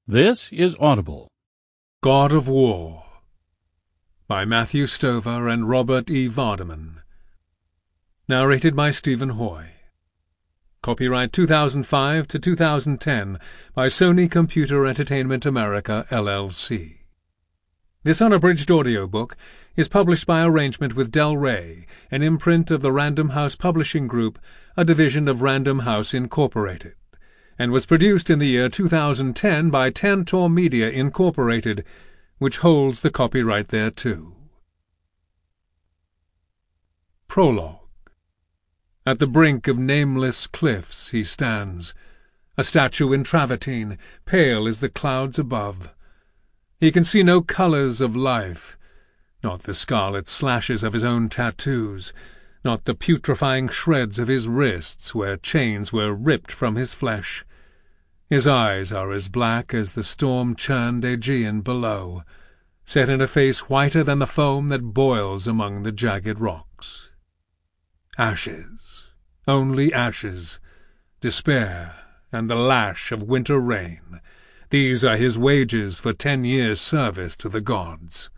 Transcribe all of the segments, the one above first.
This is Audible. God of War by Matthew Stover and Robert E. Vardaman. Narrated by Stephen Hoy. Copyright 2005 to 2010 by Sony Computer Entertainment America, LLC. This unabridged audiobook is published by arrangement with Del Rey, an imprint of the Random House Publishing Group, a division of Random House Incorporated, and was produced in the year 2010 by Tantor Media Incorporated, which holds the copyright thereto. Prologue. At the brink of nameless cliffs he stands, a statue in travertine, pale as the clouds above. He can see no colours of life, not the scarlet slashes of his own tattoos, not the putrefying shreds of his wrists where chains were ripped from his flesh. His eyes are as black as the storm-churned Aegean below, set in a face whiter than the foam that boils among the jagged rocks. Ashes, only ashes, despair, and the lash of winter rain, these are his wages for 10 years' service to the gods.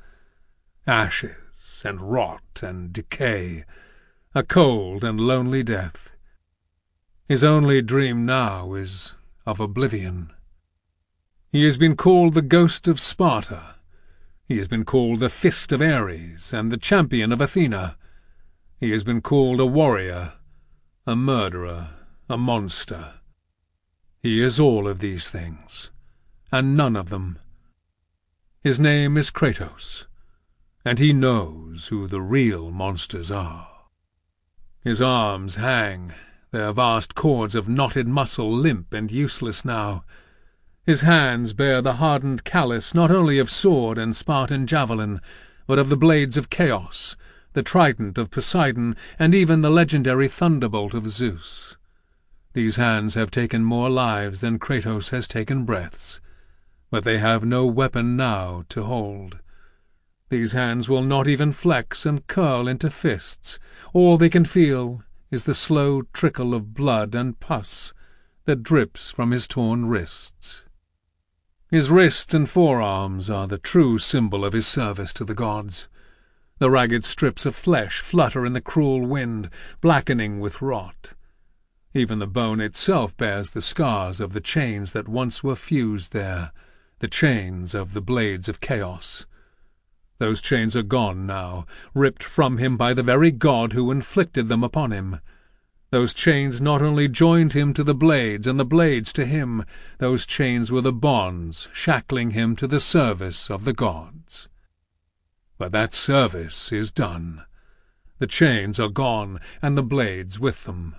Ashes, and rot, and decay, a cold and lonely death. His only dream now is of oblivion. He has been called the ghost of Sparta. He has been called the fist of Ares and the champion of Athena. He has been called a warrior, a murderer, a monster. He is all of these things, and none of them. His name is Kratos, and he knows who the real monsters are. His arms hang, their vast cords of knotted muscle limp and useless now. His hands bear the hardened callus not only of sword and Spartan javelin, but of the blades of Chaos, the trident of Poseidon, and even the legendary thunderbolt of Zeus. These hands have taken more lives than Kratos has taken breaths, but they have no weapon now to hold. These hands will not even flex and curl into fists. All they can feel is the slow trickle of blood and pus that drips from his torn wrists. His wrists and forearms are the true symbol of his service to the gods. The ragged strips of flesh flutter in the cruel wind, blackening with rot. Even the bone itself bears the scars of the chains that once were fused there, the chains of the blades of Chaos. Those chains are gone now, ripped from him by the very god who inflicted them upon him. Those chains not only joined him to the blades, and the blades to him, those chains were the bonds shackling him to the service of the gods. But that service is done. The chains are gone, and the blades with them.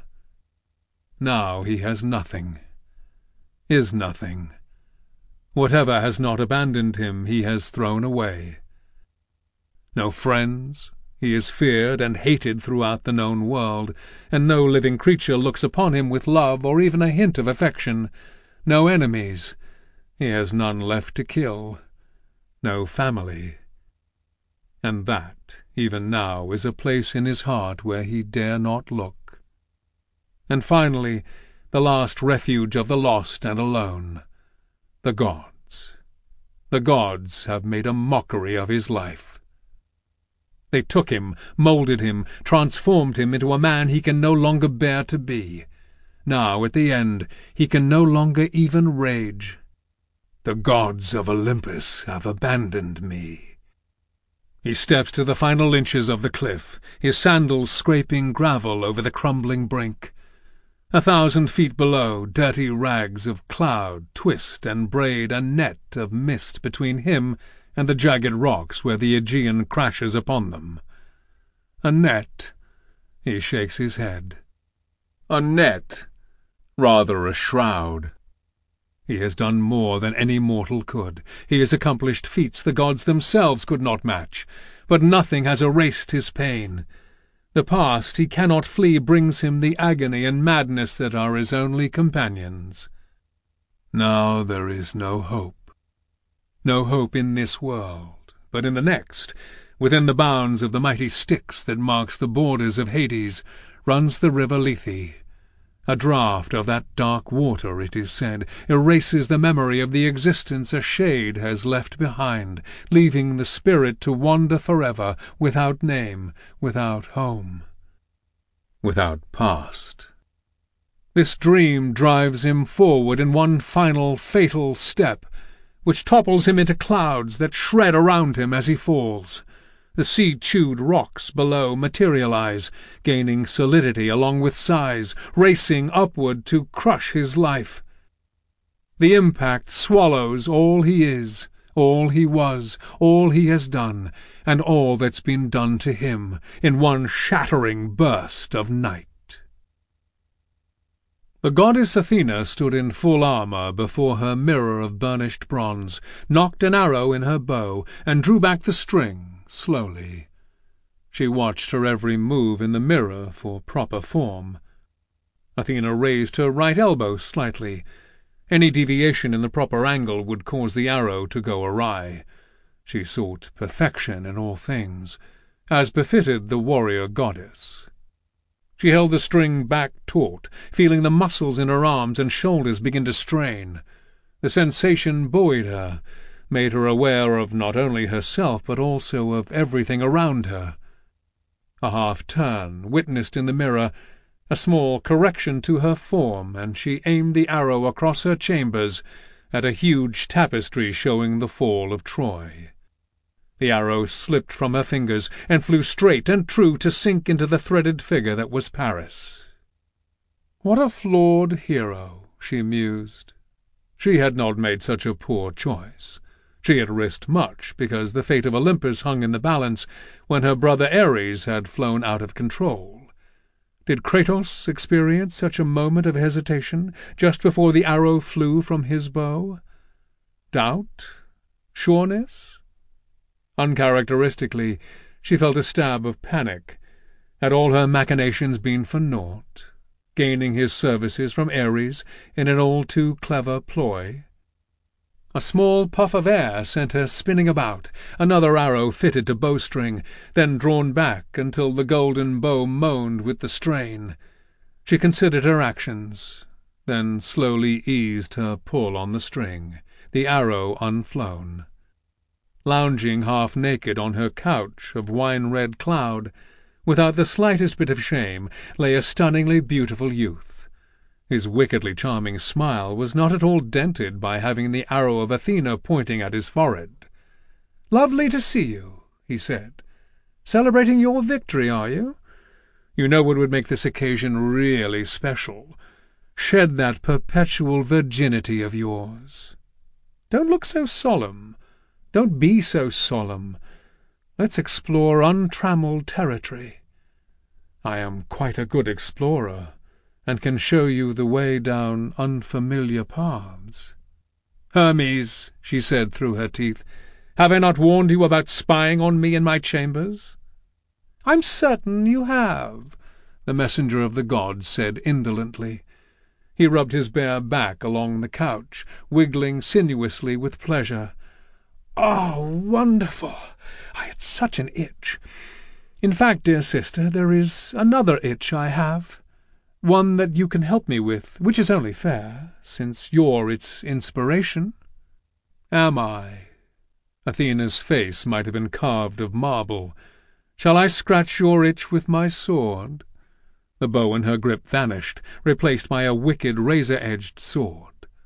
Now he has nothing, is nothing. Whatever has not abandoned him he has thrown away. No friends, he is feared and hated throughout the known world, and no living creature looks upon him with love or even a hint of affection. No enemies, he has none left to kill. No family. And that, even now, is a place in his heart where he dare not look. And finally, the last refuge of the lost and alone, the gods. The gods have made a mockery of his life. They took him, moulded him, transformed him into a man he can no longer bear to be. Now, at the end, he can no longer even rage. The gods of Olympus have abandoned me. He steps to the final inches of the cliff, his sandals scraping gravel over the crumbling brink. 1,000 feet below, dirty rags of cloud twist and braid a net of mist between him and the jagged rocks where the Aegean crashes upon them. A net. He shakes his head. A net. Rather a shroud. He has done more than any mortal could. He has accomplished feats the gods themselves could not match, but nothing has erased his pain. The past he cannot flee brings him the agony and madness that are his only companions. Now there is no hope. No hope in this world, but in the next, within the bounds of the mighty Styx that marks the borders of Hades, runs the river Lethe. A draught of that dark water, it is said, erases the memory of the existence a shade has left behind, leaving the spirit to wander forever, without name, without home, without past. This dream drives him forward in one final fatal step, which topples him into clouds that shred around him as he falls. The sea-chewed rocks below materialize, gaining solidity along with size, racing upward to crush his life. The impact swallows all he is, all he was, all he has done, and all that's been done to him, in one shattering burst of night. The goddess Athena stood in full armor before her mirror of burnished bronze, nocked an arrow in her bow, and drew back the string slowly. She watched her every move in the mirror for proper form. Athena raised her right elbow slightly. Any deviation in the proper angle would cause the arrow to go awry. She sought perfection in all things, as befitted the warrior goddess. She held the string back taut, feeling the muscles in her arms and shoulders begin to strain. The sensation buoyed her, made her aware of not only herself but also of everything around her. A half-turn, witnessed in the mirror, a small correction to her form, and she aimed the arrow across her chambers at a huge tapestry showing the fall of Troy. The arrow slipped from her fingers and flew straight and true to sink into the threaded figure that was Paris. What a flawed hero, she mused. She had not made such a poor choice. She had risked much, because the fate of Olympus hung in the balance when her brother Ares had flown out of control. Did Kratos experience such a moment of hesitation just before the arrow flew from his bow? Doubt? Sureness? Uncharacteristically, she felt a stab of panic. Had all her machinations been for naught? Gaining his services from Ares in an all-too-clever ploy? A small puff of air sent her spinning about, another arrow fitted to bowstring, then drawn back until the golden bow moaned with the strain. She considered her actions, then slowly eased her pull on the string, the arrow unflown. Lounging half-naked on her couch of wine-red cloud, without the slightest bit of shame, lay a stunningly beautiful youth. His wickedly charming smile was not at all dented by having the arrow of Athena pointing at his forehead. "Lovely to see you," he said. "Celebrating your victory, are you? You know what would make this occasion really special. Shed that perpetual virginity of yours. Don't look so solemn. Don't be so solemn. Let's explore untrammeled territory. I am quite a good explorer, and can show you the way down unfamiliar paths." "Hermes," she said through her teeth, "have I not warned you about spying on me in my chambers?" "I'm certain you have," the messenger of the gods said indolently. He rubbed his bare back along the couch, wiggling sinuously with pleasure. "Oh, wonderful! I had such an itch. In fact, dear sister, there is another itch I have, one that you can help me with, which is only fair, since you're its inspiration." "Am I?" Athena's face might have been carved of marble. "Shall I scratch your itch with my sword?" The bow in her grip vanished, replaced by a wicked razor-edged sword.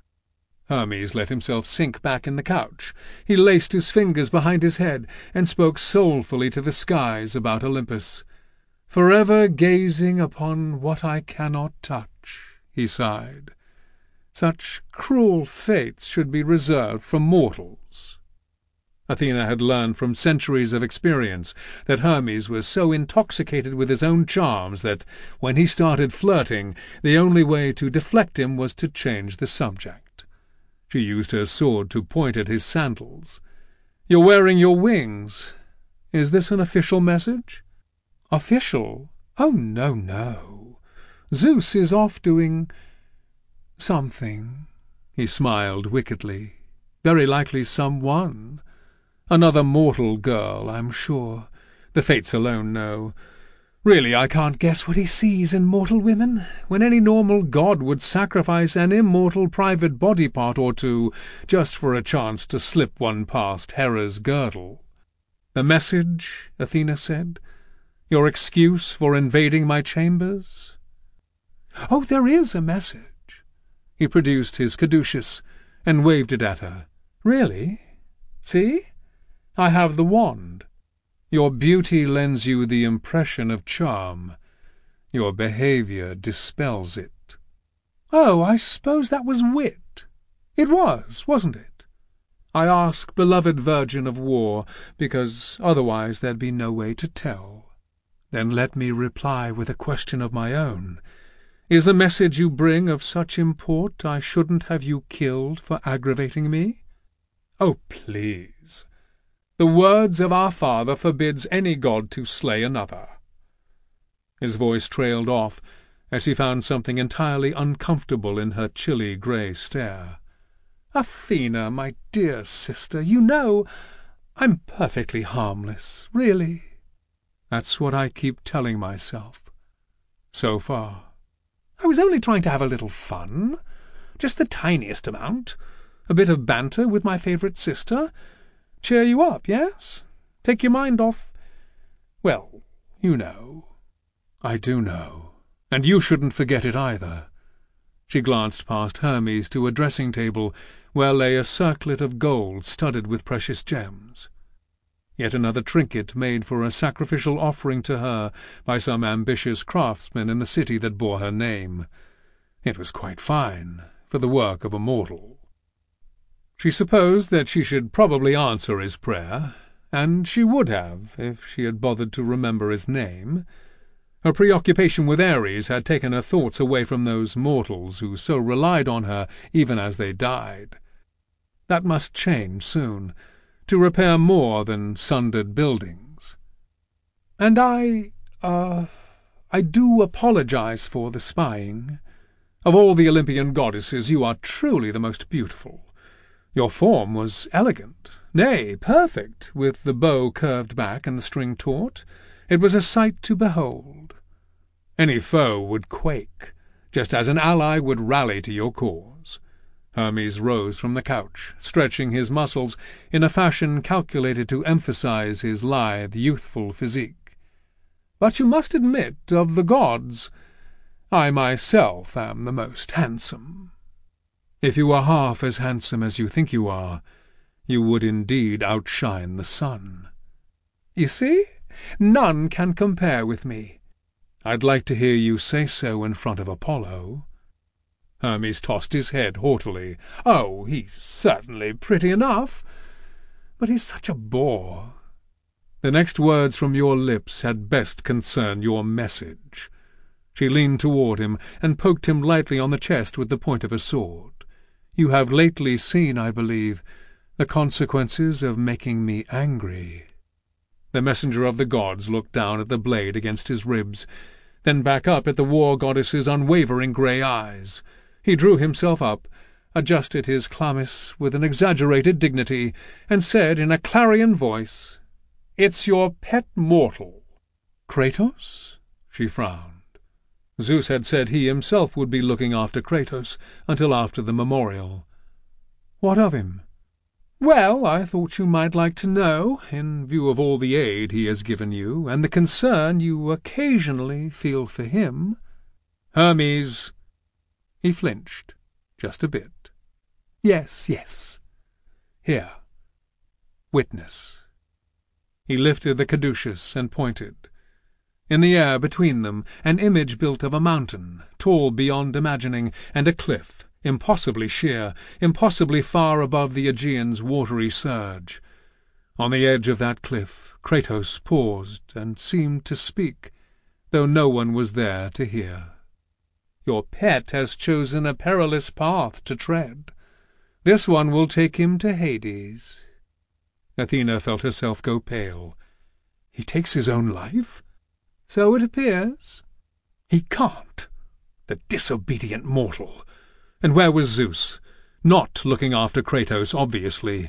Hermes let himself sink back in the couch. He laced his fingers behind his head and spoke soulfully to the skies about Olympus. "Forever gazing upon what I cannot touch," he sighed. "Such cruel fates should be reserved for mortals." Athena had learned from centuries of experience that Hermes was so intoxicated with his own charms that, when he started flirting, the only way to deflect him was to change the subject. She used her sword to point at his sandals. "You're wearing your wings. Is this an official message?" "Official? Oh, no, no. Zeus is off doing something." He smiled wickedly. "Very likely someone. Another mortal girl, I'm sure. The fates alone know. Really, I can't guess what he sees in mortal women, when any normal god would sacrifice an immortal private body part or two just for a chance to slip one past Hera's girdle. The message, Athena said? Your excuse for invading my chambers? Oh, there is a message. He produced his caduceus and waved it at her. Really? See? I have the wand. Your beauty lends you the impression of charm. Your behavior dispels it. Oh, I suppose that was wit. It was, wasn't it? I ask, beloved Virgin of War, because otherwise there'd be no way to tell. Then let me reply with a question of my own. Is the message you bring of such import I shouldn't have you killed for aggravating me? Oh, please. The words of our Father forbids any god to slay another. His voice trailed off as he found something entirely uncomfortable in her chilly grey stare. Athena, my dear sister, you know I'm perfectly harmless, really. That's what I keep telling myself. So far. I was only trying to have a little fun. Just the tiniest amount. A bit of banter with my favourite sister. Cheer you up, yes? Take your mind off... Well, you know. I do know. And you shouldn't forget it either. She glanced past Hermes to a dressing-table where lay a circlet of gold studded with precious gems. Yet another trinket made for a sacrificial offering to her by some ambitious craftsman in the city that bore her name. It was quite fine, for the work of a mortal. She supposed that she should probably answer his prayer, and she would have if she had bothered to remember his name. Her preoccupation with Ares had taken her thoughts away from those mortals who so relied on her even as they died. That must change soon, to repair more than sundered buildings. And I do apologize for the spying. Of all the Olympian goddesses, you are truly the most beautiful. Your form was elegant, nay, perfect, with the bow curved back and the string taut. It was a sight to behold. Any foe would quake, just as an ally would rally to your cause. Hermes rose from the couch, stretching his muscles in a fashion calculated to emphasize his lithe, youthful physique. But you must admit, of the gods, I myself am the most handsome. If you were half as handsome as you think you are, you would indeed outshine the sun. You see, none can compare with me. I'd like to hear you say so in front of Apollo. Hermes tossed his head haughtily. Oh, he's certainly pretty enough, but he's such a bore. The next words from your lips had best concern your message. She leaned toward him and poked him lightly on the chest with the point of her sword. You have lately seen, I believe, the consequences of making me angry. The messenger of the gods looked down at the blade against his ribs, then back up at the war-goddess's unwavering grey eyes. He drew himself up, adjusted his chlamys with an exaggerated dignity, and said in a clarion voice, "It's your pet mortal." "Kratos?" She frowned. Zeus had said he himself would be looking after Kratos until after the memorial. "What of him?" "Well, I thought you might like to know, in view of all the aid he has given you, and the concern you occasionally feel for him." "Hermes!" He flinched, just a bit. "Yes, yes. Here. Witness." He lifted the caduceus and pointed. In the air between them, an image built of a mountain, tall beyond imagining, and a cliff, impossibly sheer, impossibly far above the Aegean's watery surge. On the edge of that cliff, Kratos paused and seemed to speak, though no one was there to hear. "Your pet has chosen a perilous path to tread. This one will take him to Hades." Athena felt herself go pale. "He takes his own life?" "So it appears." "He can't. The disobedient mortal. And where was Zeus? Not looking after Kratos, obviously.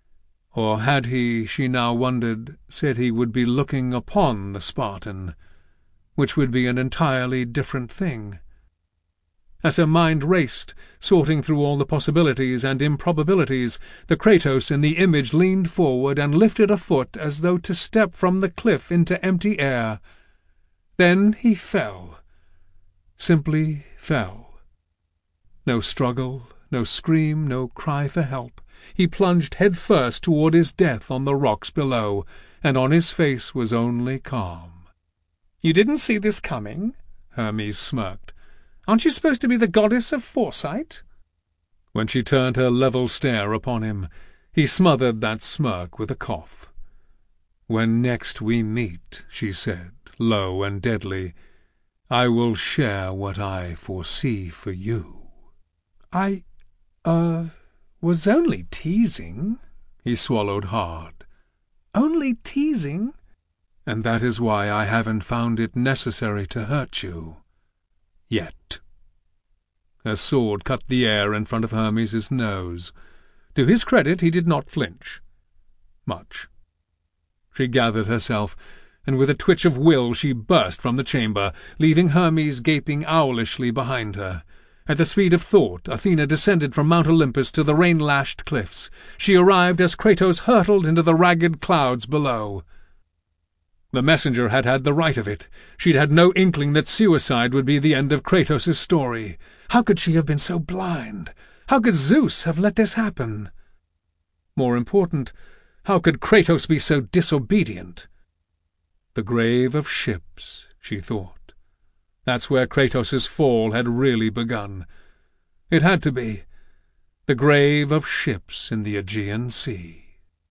Or had he, she now wondered, said he would be looking upon the Spartan? which would be an entirely different thing. As her mind raced, sorting through all the possibilities and improbabilities, the Kratos in the image leaned forward and lifted a foot as though to step from the cliff into empty air. Then he fell. Simply fell. No struggle, no scream, no cry for help. He plunged headfirst toward his death on the rocks below, and on his face was only calm. "You didn't see this coming?" Hermes smirked. "Aren't you supposed to be the goddess of foresight?" When she turned her level stare upon him, he smothered that smirk with a cough. "When next we meet," she said, low and deadly, "I will share what I foresee for you." "I was only teasing." He swallowed hard. "Only teasing." "And that is why I haven't found it necessary to hurt you. Yet." Her sword cut the air in front of Hermes's nose. To his credit, he did not flinch. Much. She gathered herself, and with a twitch of will she burst from the chamber, leaving Hermes gaping owlishly behind her. At the speed of thought, Athena descended from Mount Olympus to the rain-lashed cliffs. She arrived as Kratos hurtled into the ragged clouds below. The messenger had had the right of it. She'd had no inkling that suicide would be the end of Kratos' story. How could she have been so blind? How could Zeus have let this happen? More important, how could Kratos be so disobedient? The grave of ships, she thought. That's where Kratos' fall had really begun. It had to be. The grave of ships in the Aegean Sea.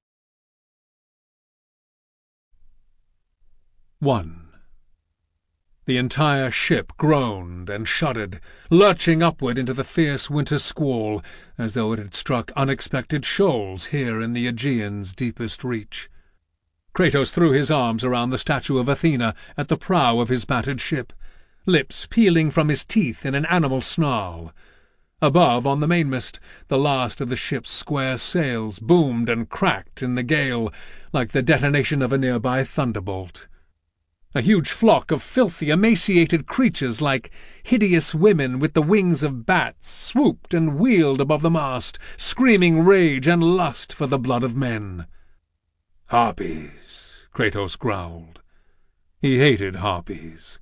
1. The entire ship groaned and shuddered, lurching upward into the fierce winter squall, as though it had struck unexpected shoals here in the Aegean's deepest reach. Kratos threw his arms around the statue of Athena at the prow of his battered ship, lips peeling from his teeth in an animal snarl. Above, on the mainmast, the last of the ship's square sails boomed and cracked in the gale like the detonation of a nearby thunderbolt. A huge flock of filthy, emaciated creatures like hideous women with the wings of bats swooped and wheeled above the mast, screaming rage and lust for the blood of men. "Harpies," Kratos growled. He hated harpies.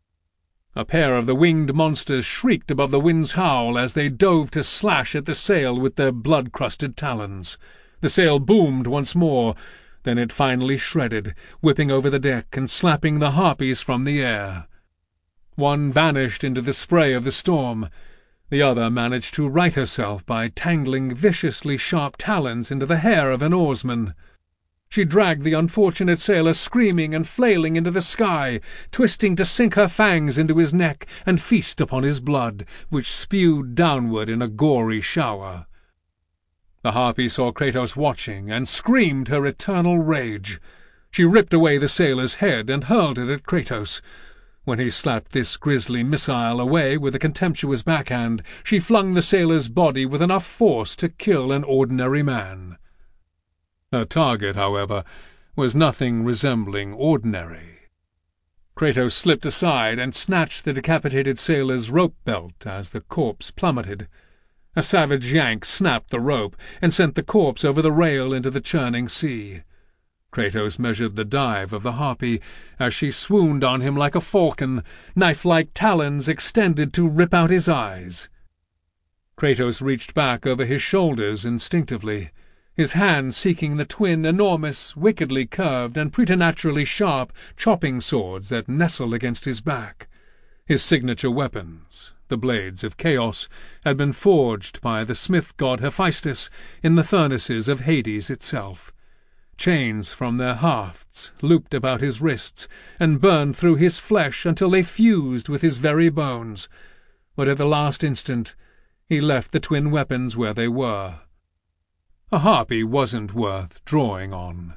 A pair of the winged monsters shrieked above the wind's howl as they dove to slash at the sail with their blood-crusted talons. The sail boomed once more. Then it finally shredded, whipping over the deck and slapping the harpies from the air. One vanished into the spray of the storm. The other managed to right herself by tangling viciously sharp talons into the hair of an oarsman. She dragged the unfortunate sailor screaming and flailing into the sky, twisting to sink her fangs into his neck and feast upon his blood, which spewed downward in a gory shower. The harpy saw Kratos watching and screamed her eternal rage. She ripped away the sailor's head and hurled it at Kratos. When he slapped this grisly missile away with a contemptuous backhand, she flung the sailor's body with enough force to kill an ordinary man. Her target, however, was nothing resembling ordinary. Kratos slipped aside and snatched the decapitated sailor's rope belt as the corpse plummeted. A savage yank snapped the rope and sent the corpse over the rail into the churning sea. Kratos measured the dive of the harpy as she swooned on him like a falcon, knife-like talons extended to rip out his eyes. Kratos reached back over his shoulders instinctively, his hand seeking the twin enormous, wickedly curved and preternaturally sharp chopping swords that nestled against his back. His signature weapons, the blades of Chaos, had been forged by the smith god Hephaestus in the furnaces of Hades itself. Chains from their hafts looped about his wrists and burned through his flesh until they fused with his very bones. But at the last instant he left the twin weapons where they were. A harpy wasn't worth drawing on.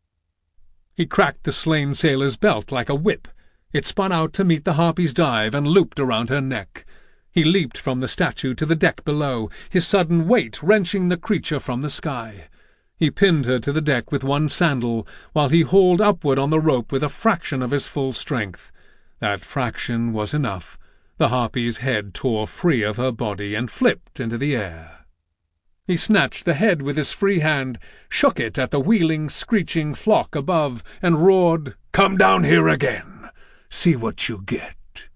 He cracked the slain sailor's belt like a whip. It spun out to meet the harpy's dive and looped around her neck. He leaped from the statue to the deck below, his sudden weight wrenching the creature from the sky. He pinned her to the deck with one sandal, while he hauled upward on the rope with a fraction of his full strength. That fraction was enough. The harpy's head tore free of her body and flipped into the air. He snatched the head with his free hand, shook it at the wheeling, screeching flock above, and roared, "Come down here again! See what you get!"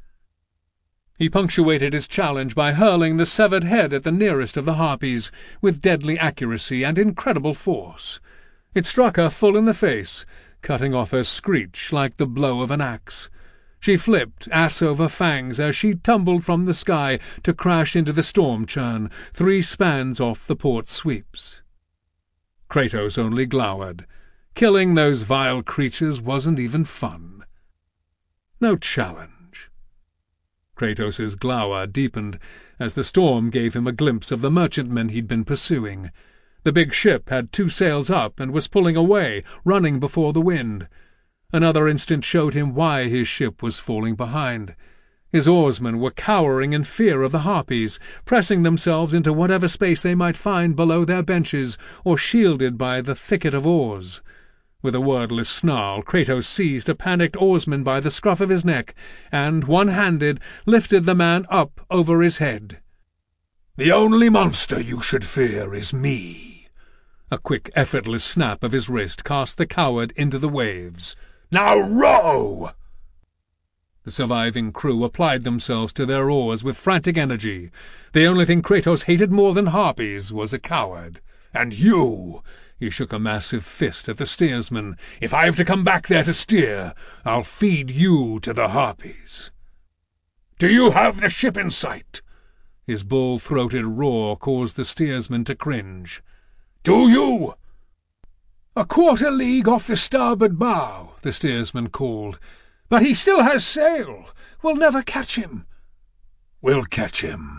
He punctuated his challenge by hurling the severed head at the nearest of the harpies, with deadly accuracy and incredible force. It struck her full in the face, cutting off her screech like the blow of an axe. She flipped ass over fangs as she tumbled from the sky to crash into the storm churn, 3 spans off the port sweeps. Kratos only glowered. Killing those vile creatures wasn't even fun. No challenge. Kratos's glower deepened as the storm gave him a glimpse of the merchantmen he'd been pursuing. The big ship had 2 sails up and was pulling away, running before the wind. Another instant showed him why his ship was falling behind. His oarsmen were cowering in fear of the harpies, pressing themselves into whatever space they might find below their benches or shielded by the thicket of oars. With a wordless snarl, Kratos seized a panicked oarsman by the scruff of his neck and, one-handed, lifted the man up over his head. "The only monster you should fear is me." A quick, effortless snap of his wrist cast the coward into the waves. "Now row!" The surviving crew applied themselves to their oars with frantic energy. The only thing Kratos hated more than harpies was a coward. "And you!" He shook a massive fist at the steersman. "If I have to come back there to steer, I'll feed you to the harpies." "Do you have the ship in sight?" His bull-throated roar caused the steersman to cringe. "Do you?" "A 1/4 league off the starboard bow," the steersman called. "But he still has sail. We'll never catch him." "We'll catch him."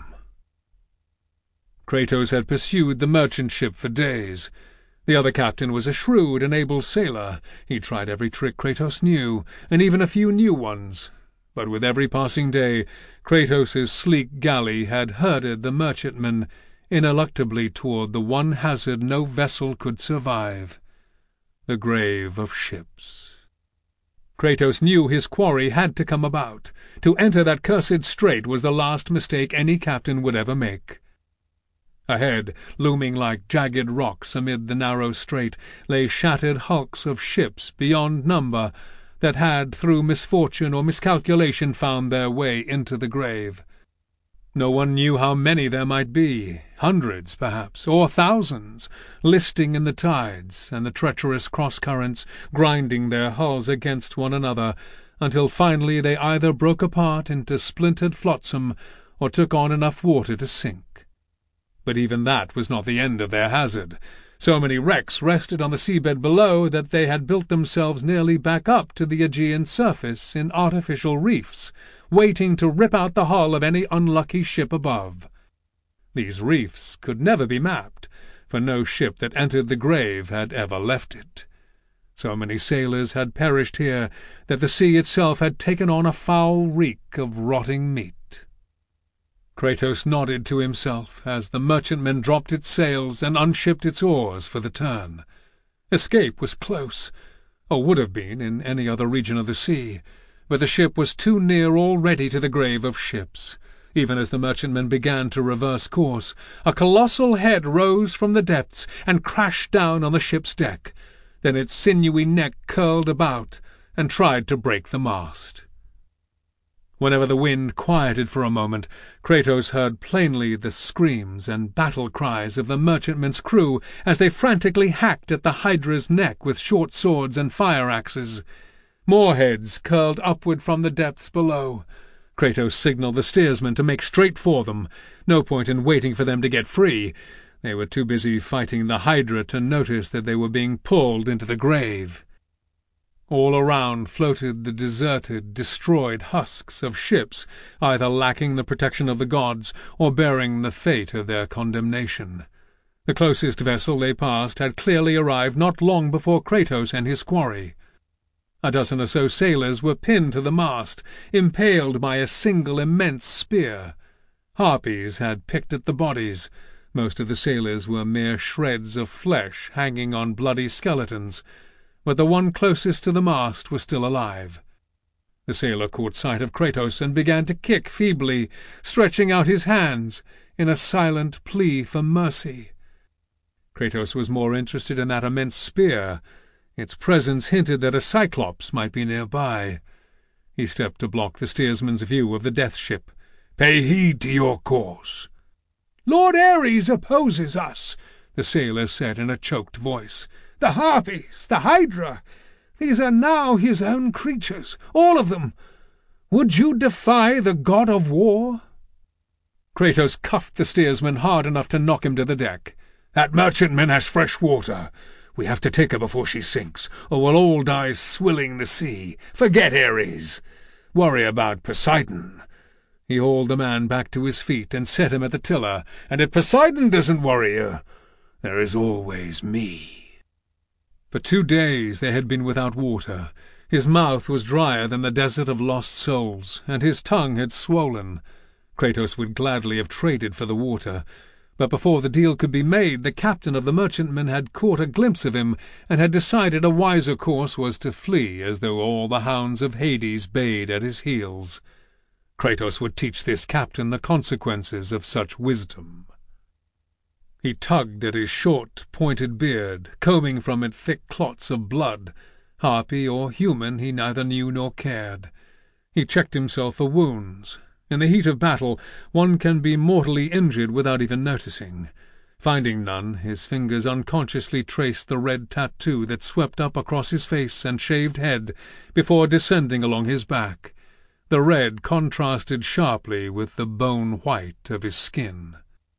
Kratos had pursued the merchant ship for days. The other captain was a shrewd and able sailor. He tried every trick Kratos knew, and even a few new ones. But with every passing day, Kratos's sleek galley had herded the merchantmen ineluctably toward the one hazard no vessel could survive, the grave of ships. Kratos knew his quarry had to come about. To enter that cursed strait was the last mistake any captain would ever make. Ahead, looming like jagged rocks amid the narrow strait, lay shattered hulks of ships beyond number that had, through misfortune or miscalculation, found their way into the grave. No one knew how many there might be, hundreds, perhaps, or thousands, listing in the tides and the treacherous cross-currents, grinding their hulls against one another, until finally they either broke apart into splintered flotsam or took on enough water to sink. But even that was not the end of their hazard. So many wrecks rested on the seabed below that they had built themselves nearly back up to the Aegean surface in artificial reefs, waiting to rip out the hull of any unlucky ship above. These reefs could never be mapped, for no ship that entered the grave had ever left it. So many sailors had perished here that the sea itself had taken on a foul reek of rotting meat. Kratos nodded to himself as the merchantman dropped its sails and unshipped its oars for the turn. Escape was close, or would have been in any other region of the sea, but the ship was too near already to the grave of ships. Even as the merchantman began to reverse course, a colossal head rose from the depths and crashed down on the ship's deck. Then its sinewy neck curled about and tried to break the mast. Whenever the wind quieted for a moment, Kratos heard plainly the screams and battle cries of the merchantman's crew as they frantically hacked at the Hydra's neck with short swords and fire-axes. More heads curled upward from the depths below. Kratos signaled the steersman to make straight for them. No point in waiting for them to get free. They were too busy fighting the Hydra to notice that they were being pulled into the grave. All around floated the deserted, destroyed husks of ships, either lacking the protection of the gods or bearing the fate of their condemnation. The closest vessel they passed had clearly arrived not long before Kratos and his quarry. A dozen or so sailors were pinned to the mast, impaled by a single immense spear. Harpies had picked at the bodies. Most of the sailors were mere shreds of flesh hanging on bloody skeletons, but the one closest to the mast was still alive. The sailor caught sight of Kratos and began to kick feebly, stretching out his hands in a silent plea for mercy. Kratos was more interested in that immense spear. Its presence hinted that a Cyclops might be nearby. He stepped to block the steersman's view of the death ship. "Pay heed to your course." "Lord Ares opposes us," the sailor said in a choked voice. "The Harpies, the Hydra, these are now his own creatures, all of them. Would you defy the god of war?" Kratos cuffed the steersman hard enough to knock him to the deck. "That merchantman has fresh water. We have to take her before she sinks, or we'll all die swilling the sea. Forget Ares. Worry about Poseidon." He hauled the man back to his feet and set him at the tiller. "And if Poseidon doesn't worry you, there is always me." For 2 days they had been without water. His mouth was drier than the desert of lost souls, and his tongue had swollen. Kratos would gladly have traded for the water, but before the deal could be made, the captain of the merchantman had caught a glimpse of him and had decided a wiser course was to flee, as though all the hounds of Hades bayed at his heels. Kratos would teach this captain the consequences of such wisdom. He tugged at his short, pointed beard, combing from it thick clots of blood. Harpy or human, he neither knew nor cared. He checked himself for wounds. In the heat of battle, one can be mortally injured without even noticing. Finding none, his fingers unconsciously traced the red tattoo that swept up across his face and shaved head before descending along his back. The red contrasted sharply with the bone white of his skin.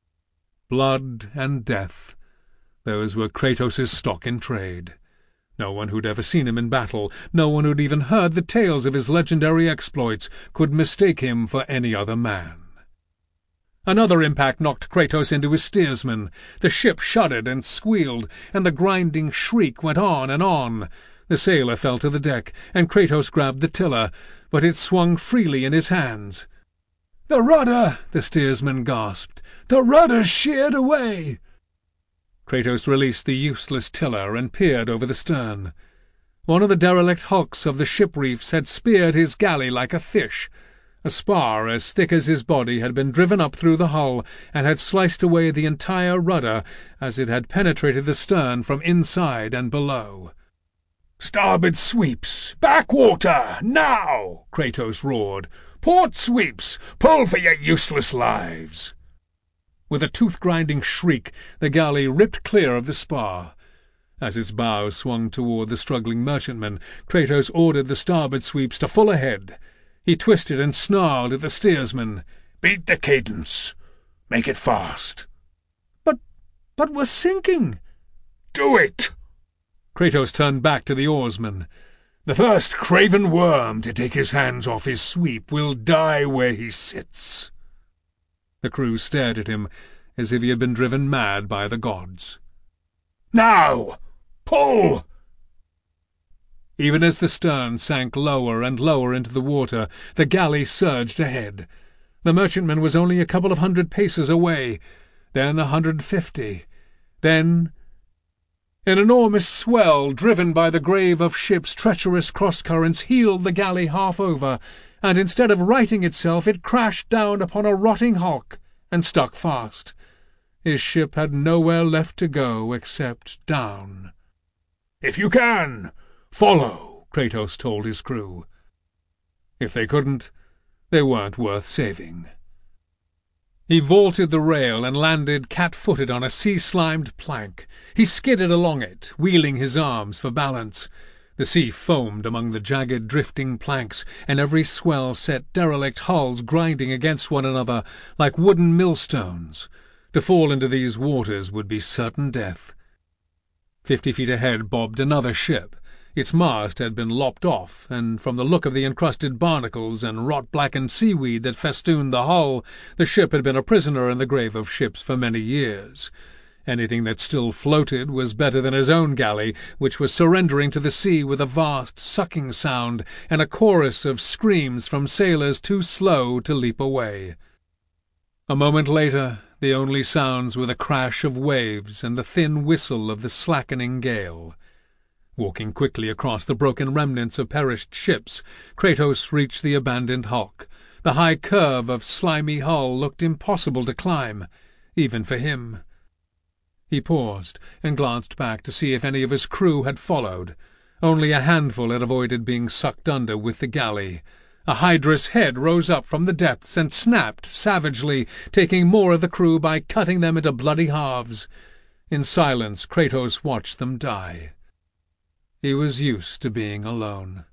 Blood and death, those were Kratos' stock in trade. No one who'd ever seen him in battle, no one who'd even heard the tales of his legendary exploits, could mistake him for any other man. Another impact knocked Kratos into his steersman. The ship shuddered and squealed, and the grinding shriek went on and on. The sailor fell to the deck, and Kratos grabbed the tiller, but it swung freely in his hands. "The rudder!" the steersman gasped. "The rudder's sheared away!" Kratos released the useless tiller and peered over the stern. One of the derelict hulks of the ship reefs had speared his galley like a fish. A spar as thick as his body had been driven up through the hull and had sliced away the entire rudder as it had penetrated the stern from inside and below. "Starboard sweeps! Backwater! Now!" Kratos roared. "Port sweeps! Pull for your useless lives!" With a tooth-grinding shriek, the galley ripped clear of the spar. As its bow swung toward the struggling merchantman, Kratos ordered the starboard sweeps to full ahead. He twisted and snarled at the steersman. "Beat the cadence. Make it fast." But we're sinking." "Do it!" Kratos turned back to the oarsman. "The first craven worm to take his hands off his sweep will die where he sits." The crew stared at him as if he had been driven mad by the gods. "Now! Pull!" Even as the stern sank lower and lower into the water, the galley surged ahead. The merchantman was only a couple of 100 paces away, then 150, then... An enormous swell, driven by the grave of ship's treacherous cross-currents, heeled the galley half over, and instead of righting itself it crashed down upon a rotting hulk and stuck fast. His ship had nowhere left to go except down. "If you can, follow," Kratos told his crew. If they couldn't, they weren't worth saving. He vaulted the rail and landed cat-footed on a sea-slimed plank. He skidded along it, wheeling his arms for balance. The sea foamed among the jagged, drifting planks, and every swell set derelict hulls grinding against one another like wooden millstones. To fall into these waters would be certain death. 50 feet ahead bobbed another ship. Its mast had been lopped off, and from the look of the encrusted barnacles and rot-blackened seaweed that festooned the hull, the ship had been a prisoner in the grave of ships for many years. Anything that still floated was better than his own galley, which was surrendering to the sea with a vast sucking sound and a chorus of screams from sailors too slow to leap away. A moment later, the only sounds were the crash of waves and the thin whistle of the slackening gale. Walking quickly across the broken remnants of perished ships, Kratos reached the abandoned hulk. The high curve of slimy hull looked impossible to climb, even for him. He paused and glanced back to see if any of his crew had followed. Only a handful had avoided being sucked under with the galley. A Hydra's head rose up from the depths and snapped savagely, taking more of the crew by cutting them into bloody halves. In silence, Kratos watched them die. He was used to being alone.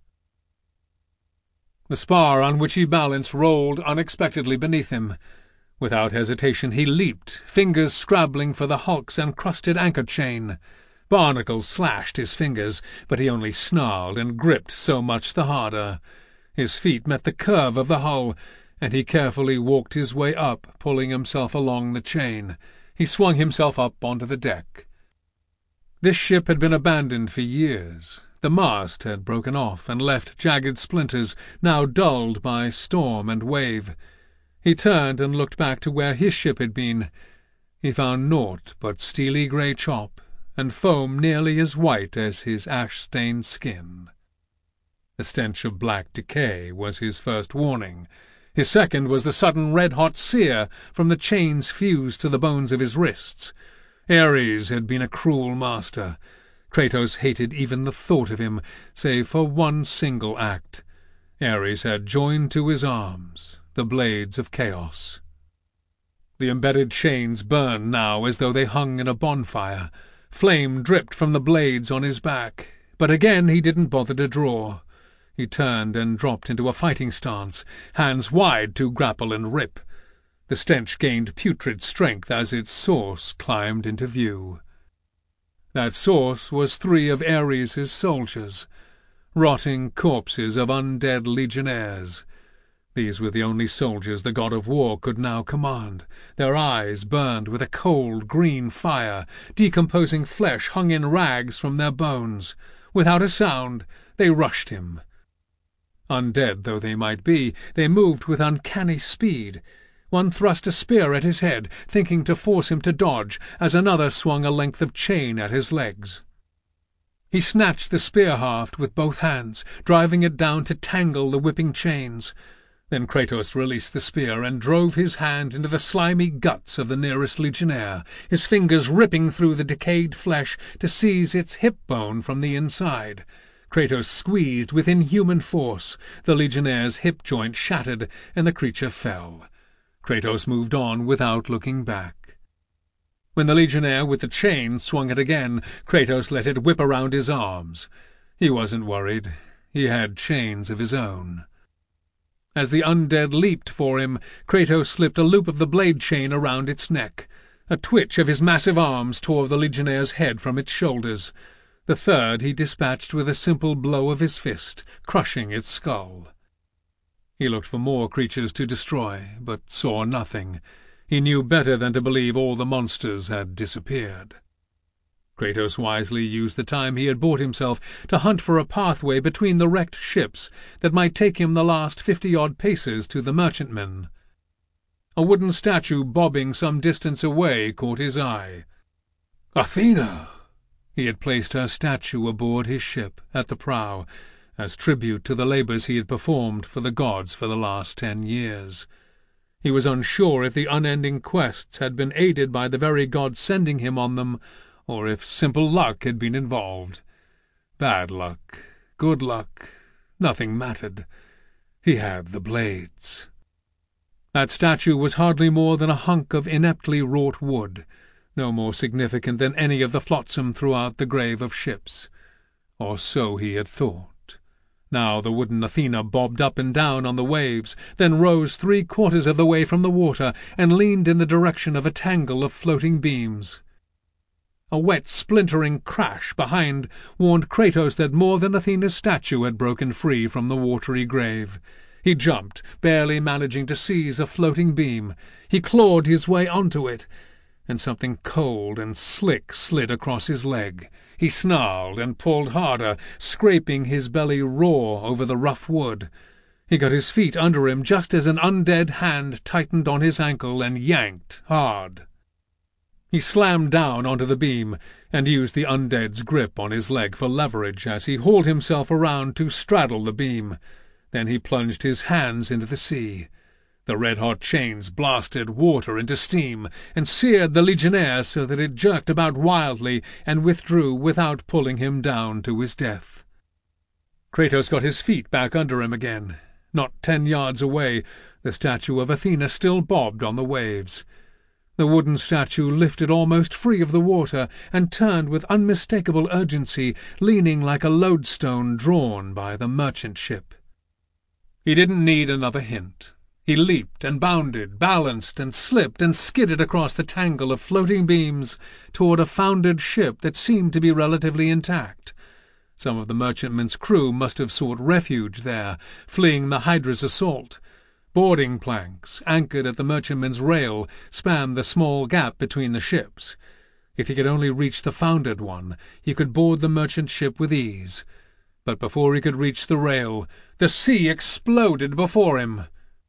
The spar on which he balanced rolled unexpectedly beneath him. Without hesitation he leaped, fingers scrabbling for the hulk's encrusted anchor chain. Barnacles slashed his fingers, but he only snarled and gripped so much the harder. His feet met the curve of the hull, and he carefully walked his way up, pulling himself along the chain. He swung himself up onto the deck. This ship had been abandoned for years. The mast had broken off and left jagged splinters, now dulled by storm and wave. He turned and looked back to where his ship had been. He found naught but steely grey chop, and foam nearly as white as his ash-stained skin. The stench of black decay was his first warning. His second was the sudden red-hot sear from the chains fused to the bones of his wrists. Ares had been a cruel master. Kratos hated even the thought of him, save for one single act. Ares had joined to his arms the blades of chaos. The embedded chains burned now as though they hung in a bonfire. Flame dripped from the blades on his back, but again he didn't bother to draw. He turned and dropped into a fighting stance, hands wide to grapple and rip. The stench gained putrid strength as its source climbed into view. That source was 3 of Ares' soldiers, rotting corpses of undead legionnaires. These were the only soldiers the god of war could now command. Their eyes burned with a cold green fire. Decomposing flesh hung in rags from their bones. Without a sound, they rushed him. Undead though they might be, they moved with uncanny speed. One thrust a spear at his head, thinking to force him to dodge, as another swung a length of chain at his legs. He snatched the spear haft with both hands, driving it down to tangle the whipping chains. Then Kratos released the spear and drove his hand into the slimy guts of the nearest legionnaire, his fingers ripping through the decayed flesh to seize its hip bone from the inside. Kratos squeezed with inhuman force. The legionnaire's hip joint shattered, and the creature fell. Kratos moved on without looking back. When the legionnaire with the chain swung it again, Kratos let it whip around his arms. He wasn't worried. He had chains of his own. As the undead leaped for him, Kratos slipped a loop of the blade chain around its neck. A twitch of his massive arms tore the legionnaire's head from its shoulders. The third he dispatched with a simple blow of his fist, crushing its skull. He looked for more creatures to destroy, but saw nothing. He knew better than to believe all the monsters had disappeared. Kratos wisely used the time he had bought himself to hunt for a pathway between the wrecked ships that might take him the last 50-odd paces to the merchantmen. A wooden statue bobbing some distance away caught his eye. Athena! He had placed her statue aboard his ship at the prow, as tribute to the labors he had performed for the gods for the last 10 years. He was unsure if the unending quests had been aided by the very gods sending him on them, or if simple luck had been involved. Bad luck, good luck, nothing mattered. He had the blades. That statue was hardly more than a hunk of ineptly wrought wood, no more significant than any of the flotsam throughout the grave of ships. Or so he had thought. Now the wooden Athena bobbed up and down on the waves, then rose 3/4 of the way from the water and leaned in the direction of a tangle of floating beams. A wet, splintering crash behind warned Kratos that more than Athena's statue had broken free from the watery grave. He jumped, barely managing to seize a floating beam. He clawed his way onto it, and something cold and slick slid across his leg. He snarled and pulled harder, scraping his belly raw over the rough wood. He got his feet under him just as an undead hand tightened on his ankle and yanked hard. He slammed down onto the beam and used the undead's grip on his leg for leverage as he hauled himself around to straddle the beam. Then he plunged his hands into the sea. The red-hot chains blasted water into steam and seared the legionnaire so that it jerked about wildly and withdrew without pulling him down to his death. Kratos got his feet back under him again. Not 10 yards away, the statue of Athena still bobbed on the waves. The wooden statue lifted almost free of the water and turned with unmistakable urgency, leaning like a lodestone drawn by the merchant ship. He didn't need another hint. He leaped and bounded, balanced and slipped and skidded across the tangle of floating beams toward a foundered ship that seemed to be relatively intact. Some of the merchantman's crew must have sought refuge there, fleeing the Hydra's assault. Boarding planks, anchored at the merchantman's rail, spanned the small gap between the ships. If he could only reach the foundered one, he could board the merchant ship with ease. But before he could reach the rail, the sea exploded before him.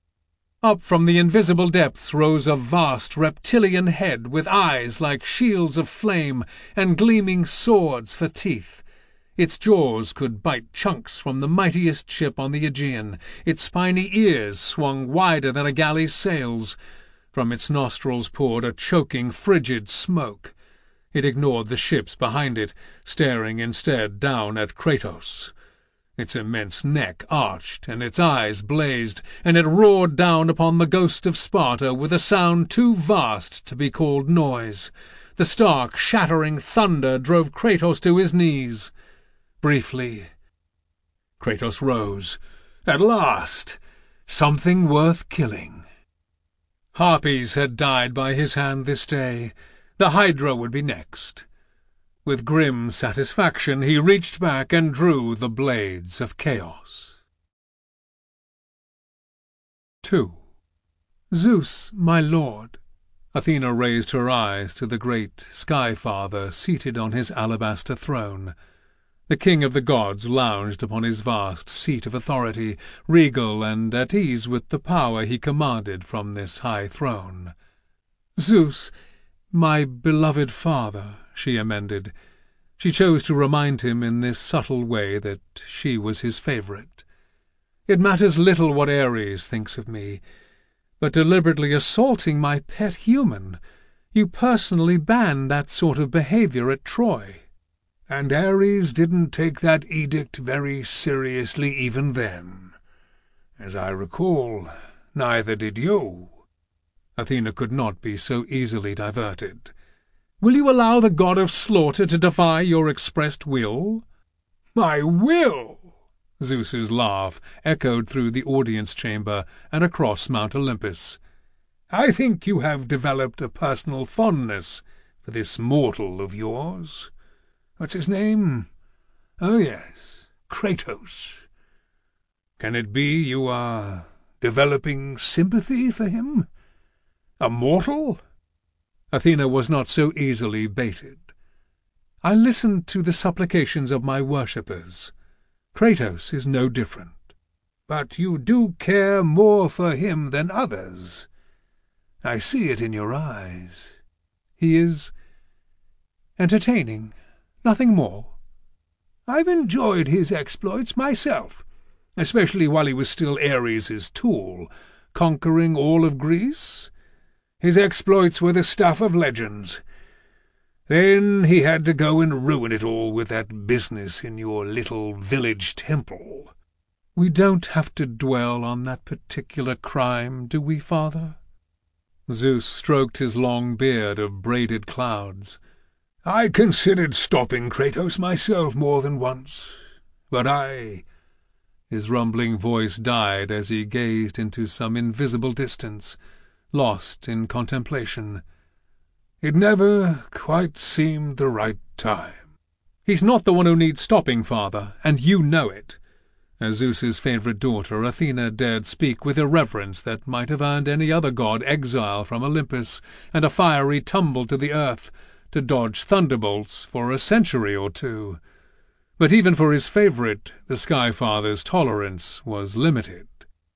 Up from the invisible depths rose a vast reptilian head with eyes like shields of flame and gleaming swords for teeth. Its jaws could bite chunks from the mightiest ship on the Aegean. Its spiny ears swung wider than a galley's sails. From its nostrils poured a choking, frigid smoke. It ignored the ships behind it, staring instead down at Kratos. Its immense neck arched, and its eyes blazed, and it roared down upon the ghost of Sparta with a sound too vast to be called noise. The stark, shattering thunder drove Kratos to his knees. Briefly, Kratos rose. At last! Something worth killing. Harpies had died by his hand this day. The Hydra would be next. With grim satisfaction he reached back and drew the blades of chaos. 2. Zeus, my lord. Athena raised her eyes to the great Sky-Father seated on his alabaster throne. The king of the gods lounged upon his vast seat of authority, regal and at ease with the power he commanded from this high throne. "Zeus, my beloved father," she amended. She chose to remind him in this subtle way that she was his favorite. "It matters little what Ares thinks of me, but deliberately assaulting my pet human, you personally banned that sort of behavior at Troy." "And Ares didn't take that edict very seriously even then. As I recall, neither did you." Athena could not be so easily diverted. "Will you allow the god of slaughter to defy your expressed will?" "My will?" Zeus's laugh echoed through the audience chamber and across Mount Olympus. "I think you have developed a personal fondness for this mortal of yours. What's his name? Oh, yes, Kratos. Can it be you are developing sympathy for him? A mortal?" Athena was not so easily baited. "I listened to the supplications of my worshippers. Kratos is no different." "But you do care more for him than others. I see it in your eyes." "He is entertaining. Nothing more." "I've enjoyed his exploits myself, especially while he was still Ares's tool, conquering all of Greece. His exploits were the stuff of legends. Then he had to go and ruin it all with that business in your little village temple." "We don't have to dwell on that particular crime, do we, father?" Zeus stroked his long beard of braided clouds. "I considered stopping Kratos myself more than once, but His rumbling voice died as he gazed into some invisible distance, lost in contemplation. It never quite seemed the right time." "He's not the one who needs stopping, father, and you know it." As Zeus's favourite daughter, Athena dared speak with irreverence that might have earned any other god exile from Olympus and a fiery tumble to the earth to dodge thunderbolts for a century or two. But even for his favourite, the Sky-Father's tolerance was limited.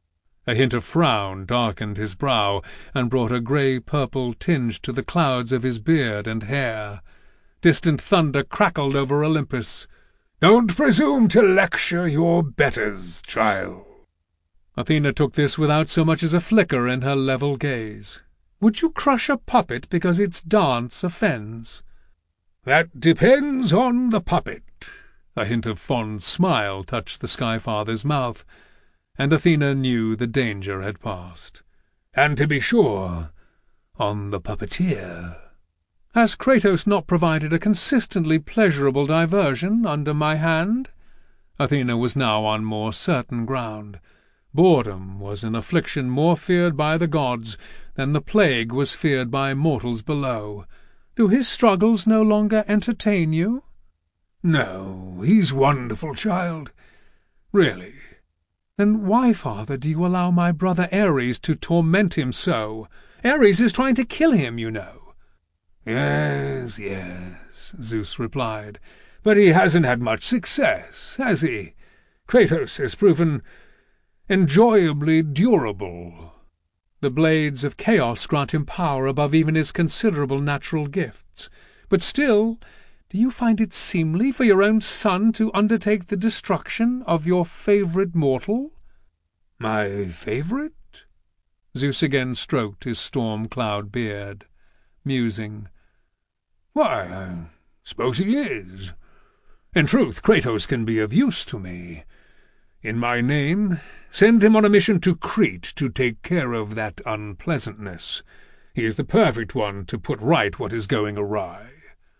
A hint of frown darkened his brow, and brought a grey-purple tinge to the clouds of his beard and hair. Distant thunder crackled over Olympus. "Don't presume to lecture your betters, child." Athena took this without so much as a flicker in her level gaze. "Would you crush a puppet because its dance offends?" "That depends on the puppet." A hint of fond smile touched the Sky-Father's mouth, and Athena knew the danger had passed. "And to be sure, on the puppeteer." "Has Kratos not provided a consistently pleasurable diversion under my hand?" Athena was now on more certain ground. Boredom was an affliction more feared by the gods than the plague was feared by mortals below. "Do his struggles no longer entertain you?" "No, he's wonderful, child. Really." "Then why, father, do you allow my brother Ares to torment him so? Ares is trying to kill him, you know." Yes, Zeus replied. "But he hasn't had much success, has he? Kratos has proven enjoyably durable." "The blades of chaos grant him power above even his considerable natural gifts. But still, do you find it seemly for your own son to undertake the destruction of your favourite mortal?" "My favourite?" Zeus again stroked his storm-cloud beard, musing. "Why, I suppose he is. In truth, Kratos can be of use to me. In my name, send him on a mission to Crete to take care of that unpleasantness. He is the perfect one to put right what is going awry.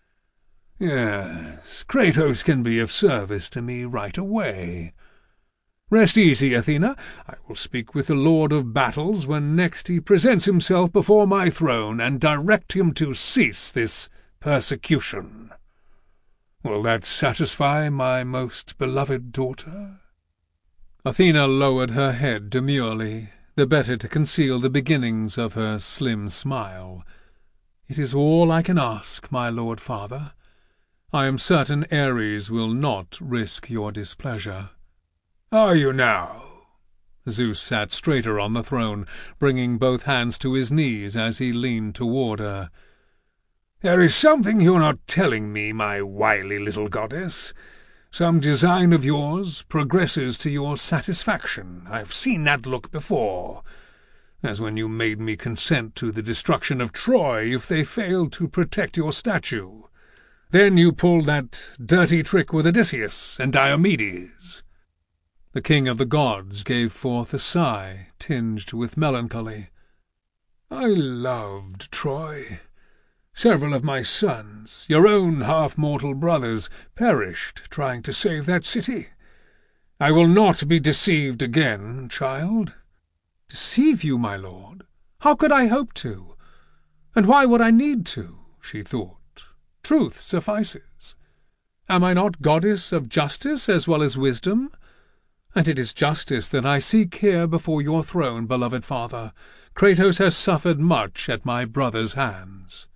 Yes, Kratos can be of service to me right away. Rest easy, Athena. I will speak with the Lord of Battles when next he presents himself before my throne, and direct him to cease this persecution. Will that satisfy my most beloved daughter?" Athena lowered her head demurely, the better to conceal the beginnings of her slim smile. "It is all I can ask, my lord father. I am certain Ares will not risk your displeasure." "Are you now?" Zeus sat straighter on the throne, bringing both hands to his knees as he leaned toward her. "There is something you're not telling me, my wily little goddess. Some design of yours progresses to your satisfaction. I've seen that look before, as when you made me consent to the destruction of Troy if they failed to protect your statue. Then you pulled that dirty trick with Odysseus and Diomedes." The king of the gods gave forth a sigh tinged with melancholy. "I loved Troy. Several of my sons, your own half-mortal brothers, perished trying to save that city. I will not be deceived again, child." "Deceive you, my lord? How could I hope to? And why would I need to?" she thought. "Truth suffices. Am I not goddess of justice as well as wisdom? And it is justice that I seek here before your throne, beloved father. Kratos has suffered much at my brother's hands."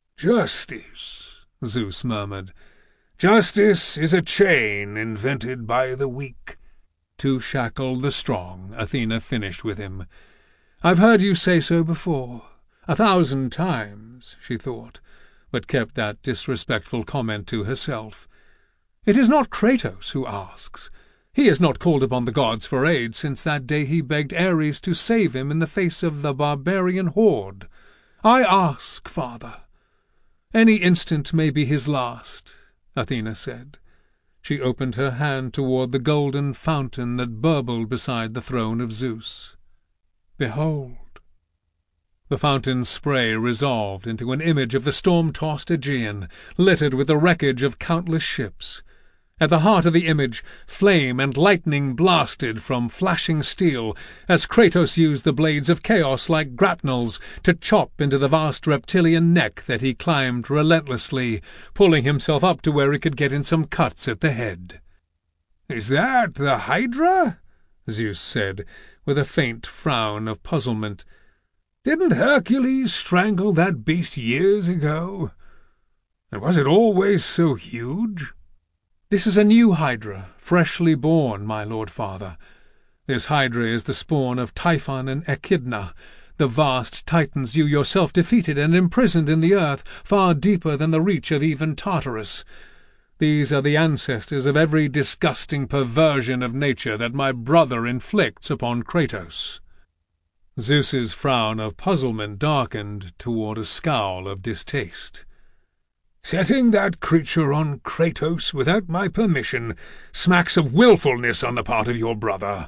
"Justice," Zeus murmured. "Justice is a chain invented by the weak." "To shackle the strong," Athena finished with him. "I've heard you say so before, 1,000 times," she thought, but kept that disrespectful comment to herself. "It is not Kratos who asks. He has not called upon the gods for aid since that day he begged Ares to save him in the face of the barbarian horde. I ask, father." "Any instant may be his last," Athena said. She opened her hand toward the golden fountain that burbled beside the throne of Zeus. "Behold." The fountain's spray resolved into an image of the storm-tossed Aegean, littered with the wreckage of countless ships. At the heart of the image, flame and lightning blasted from flashing steel as Kratos used the blades of chaos like grapnels to chop into the vast reptilian neck that he climbed relentlessly, pulling himself up to where he could get in some cuts at the head. "Is that the Hydra?" Zeus said, with a faint frown of puzzlement. "Didn't Hercules strangle that beast years ago? And was it always so huge?" "This is a new Hydra, freshly born, my lord father. This Hydra is the spawn of Typhon and Echidna, the vast Titans you yourself defeated and imprisoned in the earth, far deeper than the reach of even Tartarus. These are the ancestors of every disgusting perversion of nature that my brother inflicts upon Kratos." Zeus's frown of puzzlement darkened toward a scowl of distaste. "Setting that creature on Kratos without my permission smacks of willfulness on the part of your brother.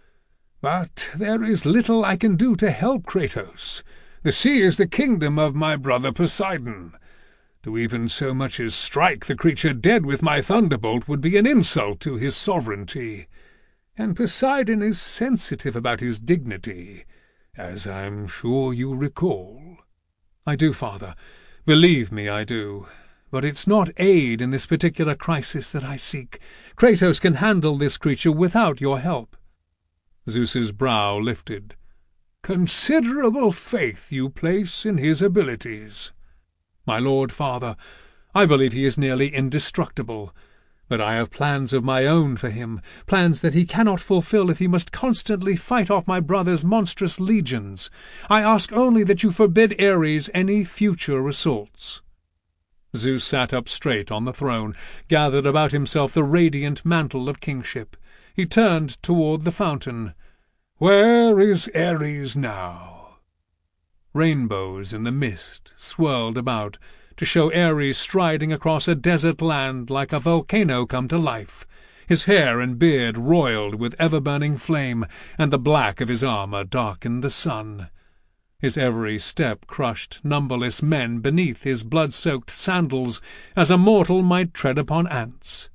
But there is little I can do to help Kratos. The sea is the kingdom of my brother Poseidon. To even so much as strike the creature dead with my thunderbolt would be an insult to his sovereignty. And Poseidon is sensitive about his dignity, as I'm sure you recall." "I do, father. Believe me, I do. But it's not aid in this particular crisis that I seek. Kratos can handle this creature without your help." Zeus's brow lifted. "Considerable faith you place in his abilities." "My lord father, I believe he is nearly indestructible. But I have plans of my own for him, plans that he cannot fulfill if he must constantly fight off my brother's monstrous legions. I ask only that you forbid Ares any future assaults." Zeus sat up straight on the throne, gathered about himself the radiant mantle of kingship. He turned toward the fountain. "Where is Ares now?" Rainbows in the mist swirled about, to show Ares striding across a desert land like a volcano come to life. His hair and beard roiled with ever-burning flame, and the black of his armor darkened the sun. His every step crushed numberless men beneath his blood-soaked sandals, as a mortal might tread upon ants.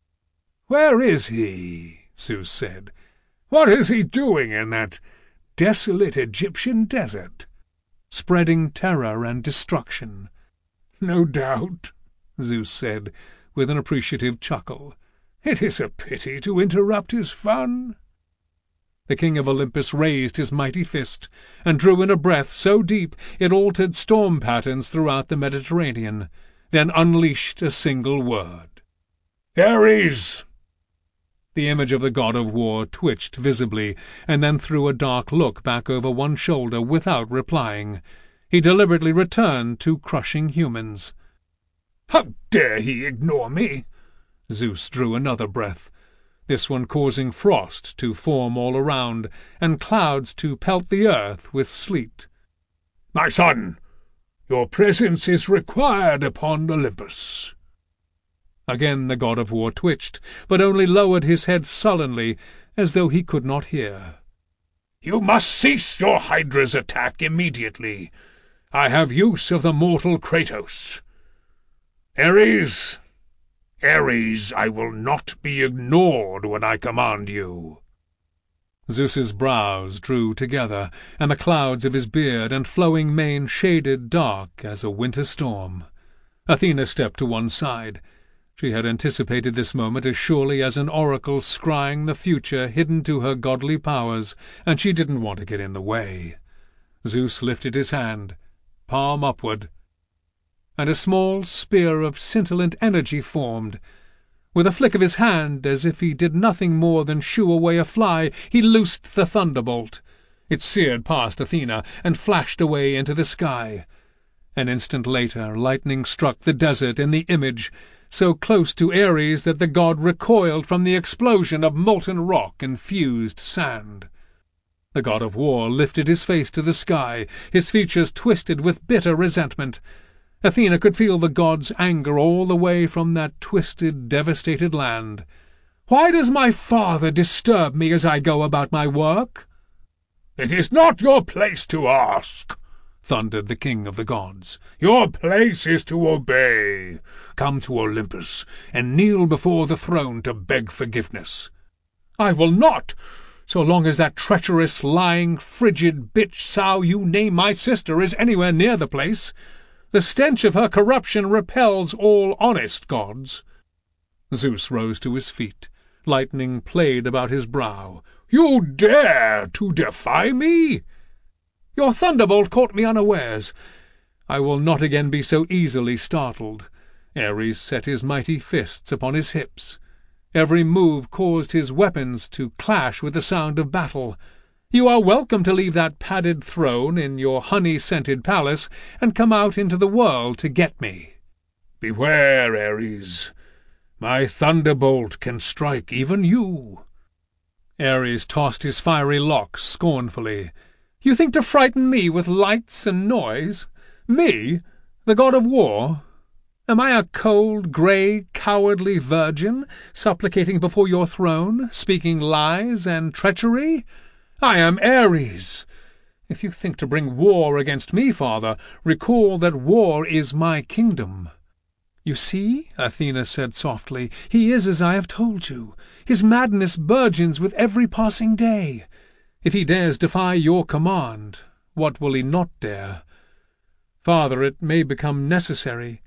"Where is he?" Zeus said. "What is he doing in that desolate Egyptian desert?" "Spreading terror and destruction." "No doubt," Zeus said, with an appreciative chuckle. "It is a pity to interrupt his fun." The king of Olympus raised his mighty fist, and drew in a breath so deep it altered storm patterns throughout the Mediterranean, then unleashed a single word. "Ares!" The image of the god of war twitched visibly, and then threw a dark look back over one shoulder without replying. He deliberately returned to crushing humans. "How dare he ignore me?" Zeus drew another breath, this one causing frost to form all around, and clouds to pelt the earth with sleet. "My son, your presence is required upon Olympus." Again the god of war twitched, but only lowered his head sullenly, as though he could not hear. "You must cease your Hydra's attack immediately. I have use of the mortal Kratos. Ares, I will not be ignored when I command you." Zeus's brows drew together, and the clouds of his beard and flowing mane shaded dark as a winter storm. Athena stepped to one side. She had anticipated this moment as surely as an oracle scrying the future hidden to her godly powers, and she didn't want to get in the way. Zeus lifted his hand, palm upward, and a small spear of scintillant energy formed. With a flick of his hand, as if he did nothing more than shoo away a fly, he loosed the thunderbolt. It seared past Athena and flashed away into the sky. An instant later lightning struck the desert in the image, so close to Ares that the god recoiled from the explosion of molten rock and fused sand. The god of war lifted his face to the sky, his features twisted with bitter resentment. Athena could feel the god's anger all the way from that twisted, devastated land. "Why does my father disturb me as I go about my work?" "It is not your place to ask," thundered the king of the gods. "Your place is to obey. Come to Olympus, and kneel before the throne to beg forgiveness." "I will not, so long as that treacherous, lying, frigid bitch-sow you name my sister is anywhere near the place. The stench of her corruption repels all honest gods." Zeus rose to his feet. Lightning played about his brow. "You dare to defy me?" "Your thunderbolt caught me unawares. I will not again be so easily startled." Ares set his mighty fists upon his hips. Every move caused his weapons to clash with the sound of battle. You are welcome to leave that padded throne in your honey-scented palace and come out into the world to get me. Beware, Ares. My thunderbolt can strike even you. Ares tossed his fiery locks scornfully. You think to frighten me with lights and noise? Me, the god of war? Am I a cold, grey, cowardly virgin, supplicating before your throne, speaking lies and treachery? I am Ares. If you think to bring war against me, father, recall that war is my kingdom. You see, Athena said softly, he is as I have told you. His madness burgeons with every passing day. If he dares defy your command, what will he not dare? Father, it may become necessary.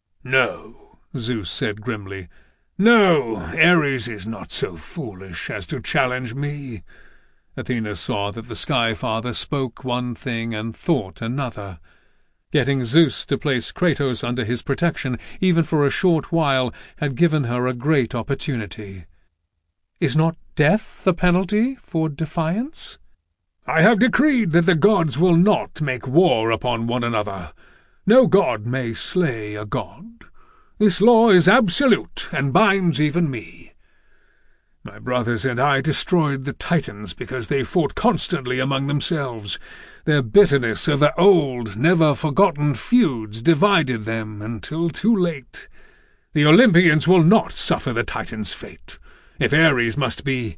No, Zeus said grimly. No, Ares is not so foolish as to challenge me. Athena saw that the Sky Father spoke one thing and thought another. Getting Zeus to place Kratos under his protection, even for a short while, had given her a great opportunity. Is not death the penalty for defiance? I have decreed that the gods will not make war upon one another. No god may slay a god. This law is absolute and binds even me. My brothers and I destroyed the Titans because they fought constantly among themselves. Their bitterness over old, never-forgotten feuds divided them until too late. The Olympians will not suffer the Titans' fate. If Ares must be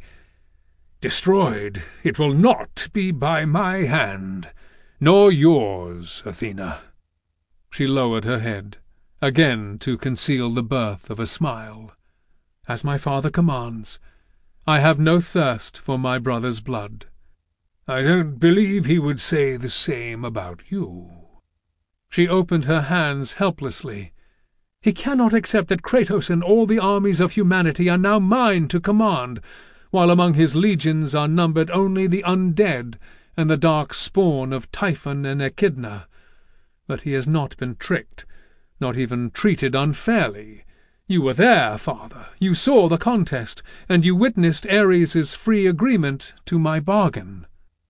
destroyed, it will not be by my hand, nor yours, Athena. She lowered her head, again to conceal the birth of a smile. As my father commands. I have no thirst for my brother's blood. I don't believe he would say the same about you. She opened her hands helplessly. He cannot accept that Kratos and all the armies of humanity are now mine to command, while among his legions are numbered only the undead and the dark spawn of Typhon and Echidna. But he has not been tricked, not even treated unfairly. You were there, father. You saw the contest, and you witnessed Ares's free agreement to my bargain.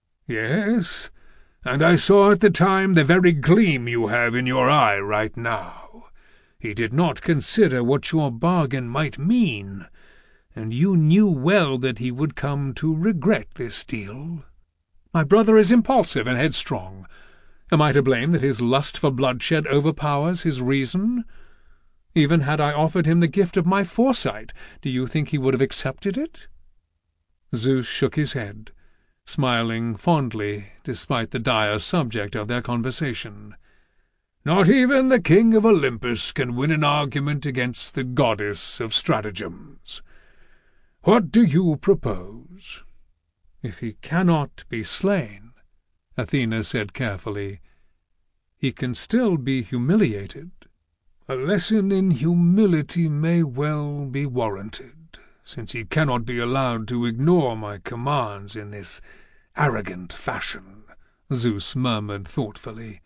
Yes, and I saw at the time the very gleam you have in your eye right now. He did not consider what your bargain might mean, and you knew well that he would come to regret this deal. My brother is impulsive and headstrong. Am I to blame that his lust for bloodshed overpowers his reason? Even had I offered him the gift of my foresight, do you think he would have accepted it? Zeus shook his head, smiling fondly despite the dire subject of their conversation. Not even the king of Olympus can win an argument against the goddess of stratagems. What do you propose? If he cannot be slain, Athena said carefully, he can still be humiliated. A lesson in humility may well be warranted, since he cannot be allowed to ignore my commands in this arrogant fashion, Zeus murmured thoughtfully.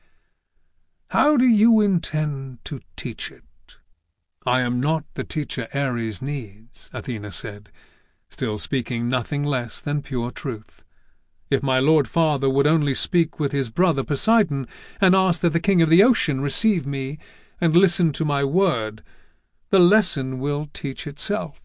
How do you intend to teach it? I am not the teacher Ares needs, Athena said, still speaking nothing less than pure truth. If my lord father would only speak with his brother Poseidon and ask that the king of the ocean receive me and listen to my word, the lesson will teach itself.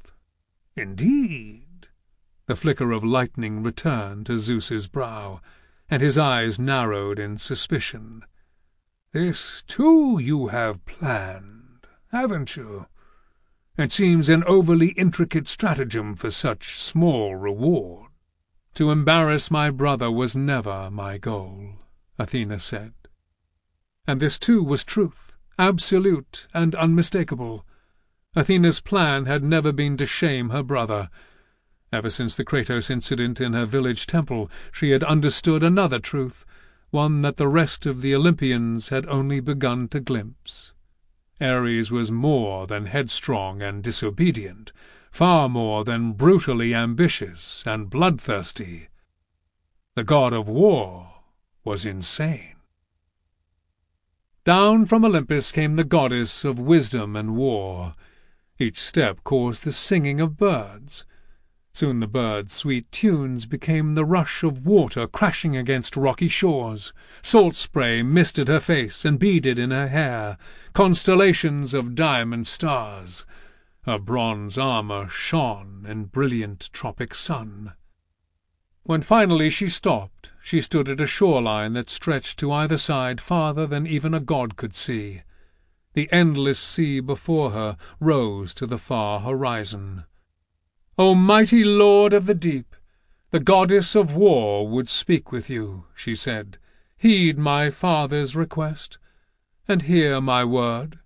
Indeed. The flicker of lightning returned to Zeus's brow, and his eyes narrowed in suspicion. This, too, you have planned, haven't you? It seems an overly intricate stratagem for such small reward. To embarrass my brother was never my goal, Athena said. And this, too, was truth. Absolute and unmistakable. Athena's plan had never been to shame her brother. Ever since the Kratos incident in her village temple, she had understood another truth, one that the rest of the Olympians had only begun to glimpse. Ares was more than headstrong and disobedient, far more than brutally ambitious and bloodthirsty. The god of war was insane. Down from Olympus came the goddess of wisdom and war. Each step caused the singing of birds. Soon the birds' sweet tunes became the rush of water crashing against rocky shores. Salt spray misted her face and beaded in her hair constellations of diamond stars. Her bronze armor shone in brilliant tropic sun. When finally she stopped, she stood at a shoreline that stretched to either side farther than even a god could see. The endless sea before her rose to the far horizon. "O mighty lord of the deep, the goddess of war would speak with you," she said. "Heed my father's request, and hear my word."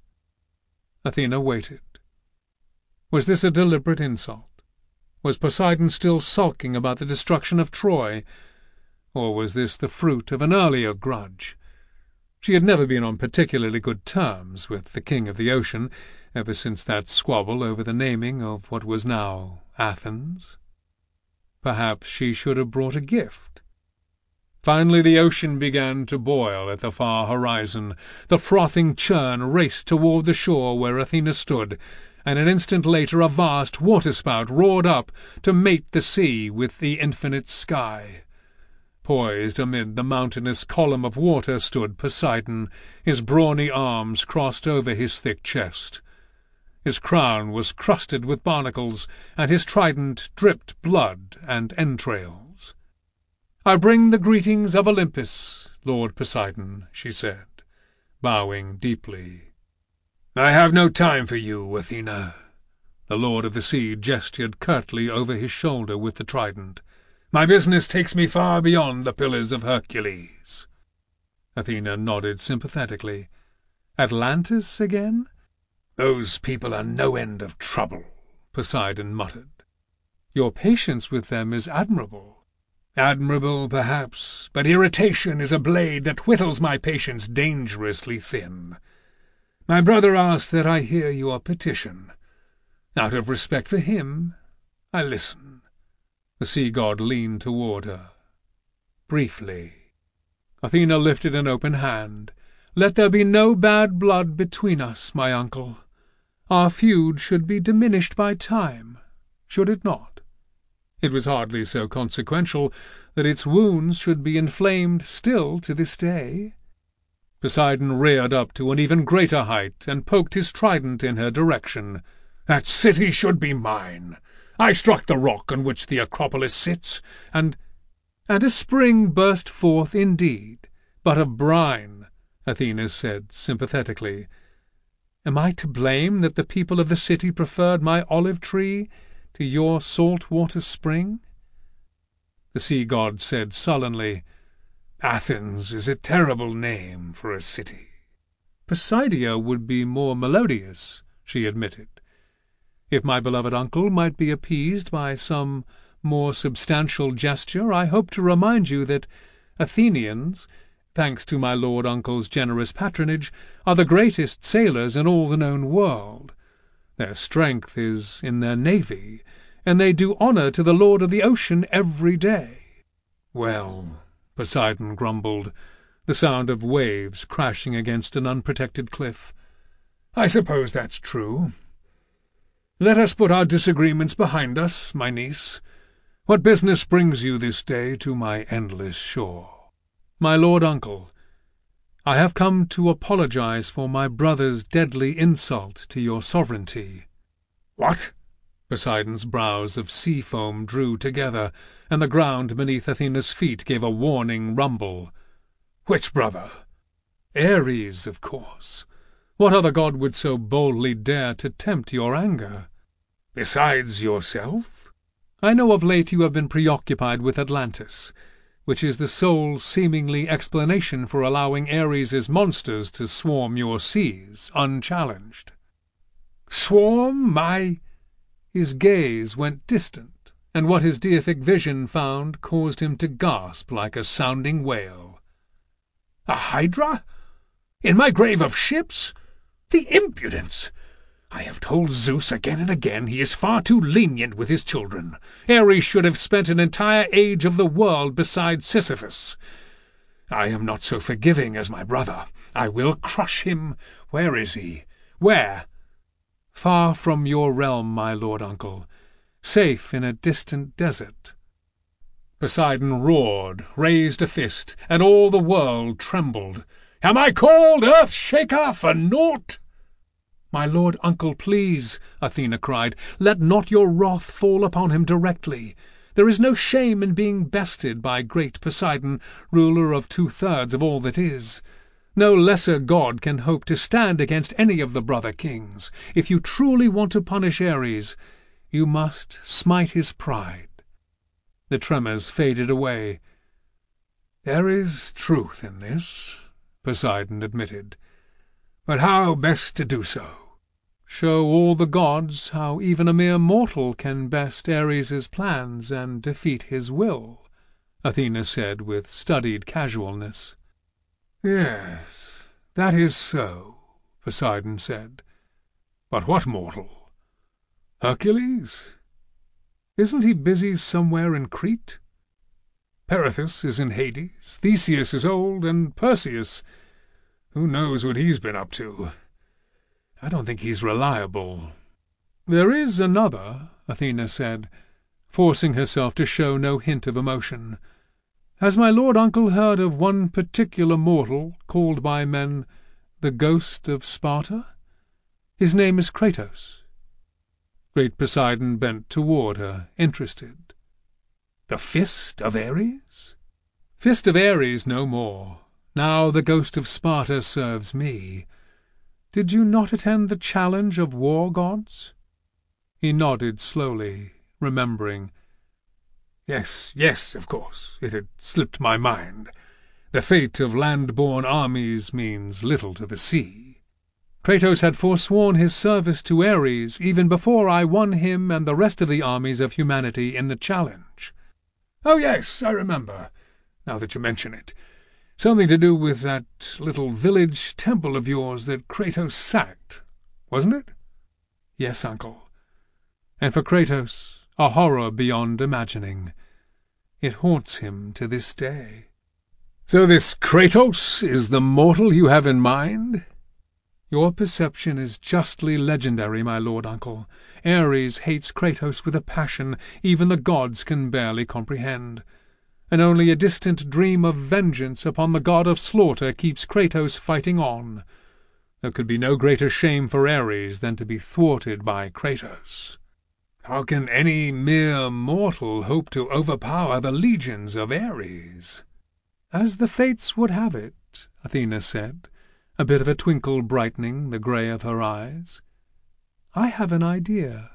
Athena waited. Was this a deliberate insult? Was Poseidon still sulking about the destruction of Troy? Or was this the fruit of an earlier grudge? She had never been on particularly good terms with the king of the ocean ever since that squabble over the naming of what was now Athens. Perhaps she should have brought a gift. Finally the ocean began to boil at the far horizon. The frothing churn raced toward the shore where Athena stood, and an instant later a vast waterspout roared up to mate the sea with the infinite sky. Poised amid the mountainous column of water stood Poseidon, his brawny arms crossed over his thick chest. His crown was crusted with barnacles, and his trident dripped blood and entrails. "I bring the greetings of Olympus, Lord Poseidon," she said, bowing deeply. "I have no time for you, Athena." The Lord of the Sea gestured curtly over his shoulder with the trident. "My business takes me far beyond the Pillars of Hercules." Athena nodded sympathetically. "Atlantis again?" "Those people are no end of trouble," Poseidon muttered. "Your patience with them is admirable." "Admirable, perhaps, but irritation is a blade that whittles my patience dangerously thin. My brother asked that I hear your petition. Out of respect for him, I listen." The sea-god leaned toward her. "Briefly." Athena lifted an open hand. "Let there be no bad blood between us, my uncle. Our feud should be diminished by time, should it not? It was hardly so consequential that its wounds should be inflamed still to this day." Poseidon reared up to an even greater height and poked his trident in her direction. "That city should be mine. I struck the rock on which the Acropolis sits, and a spring burst forth indeed, but of brine," Athena said sympathetically. "Am I to blame that the people of the city preferred my olive tree to your salt-water spring?" The sea-god said sullenly, "Athens is a terrible name for a city." "Poseidia would be more melodious," she admitted. "If my beloved uncle might be appeased by some more substantial gesture, I hope to remind you that Athenians, thanks to my lord uncle's generous patronage, are the greatest sailors in all the known world. Their strength is in their navy, and they do honor to the lord of the ocean every day." "Well," Poseidon grumbled, the sound of waves crashing against an unprotected cliff, "I suppose that's true. Let us put our disagreements behind us, my niece. What business brings you this day to my endless shore?" "My lord uncle, I have come to apologize for my brother's deadly insult to your sovereignty." "What?" Poseidon's brows of sea foam drew together, and the ground beneath Athena's feet gave a warning rumble. "Which brother?" "Ares, of course. What other god would so boldly dare to tempt your anger?" "Besides yourself?" "I know of late you have been preoccupied with Atlantis, which is the sole seemingly explanation for allowing Ares's monsters to swarm your seas unchallenged." "Swarm my—" His gaze went distant, and what his deific vision found caused him to gasp like a sounding whale. "A hydra? In my grave of ships? The impudence! I have told Zeus again and again he is far too lenient with his children. Ares should have spent an entire age of the world beside Sisyphus. I am not so forgiving as my brother. I will crush him. Where is he? Where?" Far from your realm, my lord uncle, safe in a distant desert." Poseidon roared, raised a fist, and all the world trembled. "Am I called Earth-shaker for naught?" "My lord uncle, please," Athena cried, "let not your wrath fall upon him directly. There is no shame in being bested by great Poseidon, ruler of 2/3 of all that is. No lesser god can hope to stand against any of the brother kings. If you truly want to punish Ares, you must smite his pride." The tremors faded away. "There is truth in this," Poseidon admitted. "But how best to do so?" "Show all the gods how even a mere mortal can best Ares's plans and defeat his will," Athena said with studied casualness. "Yes, that is so," Poseidon said. "But what mortal? Hercules? Isn't he busy somewhere in Crete? Perithous is in Hades, Theseus is old, and Perseus, who knows what he's been up to? I don't think he's reliable." "There is another," Athena said, forcing herself to show no hint of emotion. "Has my lord uncle heard of one particular mortal called by men the Ghost of Sparta? His name is Kratos." Great Poseidon bent toward her, interested. "The Fist of Ares?" "Fist of Ares no more. Now the Ghost of Sparta serves me. Did you not attend the challenge of war gods?" He nodded slowly, remembering. Yes, of course. It had slipped my mind. The fate of land-born armies means little to the sea. Kratos had forsworn his service to Ares even before I won him and the rest of the armies of humanity in the challenge. "Oh, yes, I remember, now that you mention it. Something to do with that little village temple of yours that Kratos sacked, wasn't it?" "Yes, uncle. And for Kratos, a horror beyond imagining. It haunts him to this day." "So this Kratos is the mortal you have in mind?" "Your perception is justly legendary, my lord uncle. Ares hates Kratos with a passion even the gods can barely comprehend. And only a distant dream of vengeance upon the god of slaughter keeps Kratos fighting on. There could be no greater shame for Ares than to be thwarted by Kratos." "How can any mere mortal hope to overpower the legions of Ares?" "As the fates would have it," Athena said, a bit of a twinkle brightening the grey of her eyes. "I have an idea."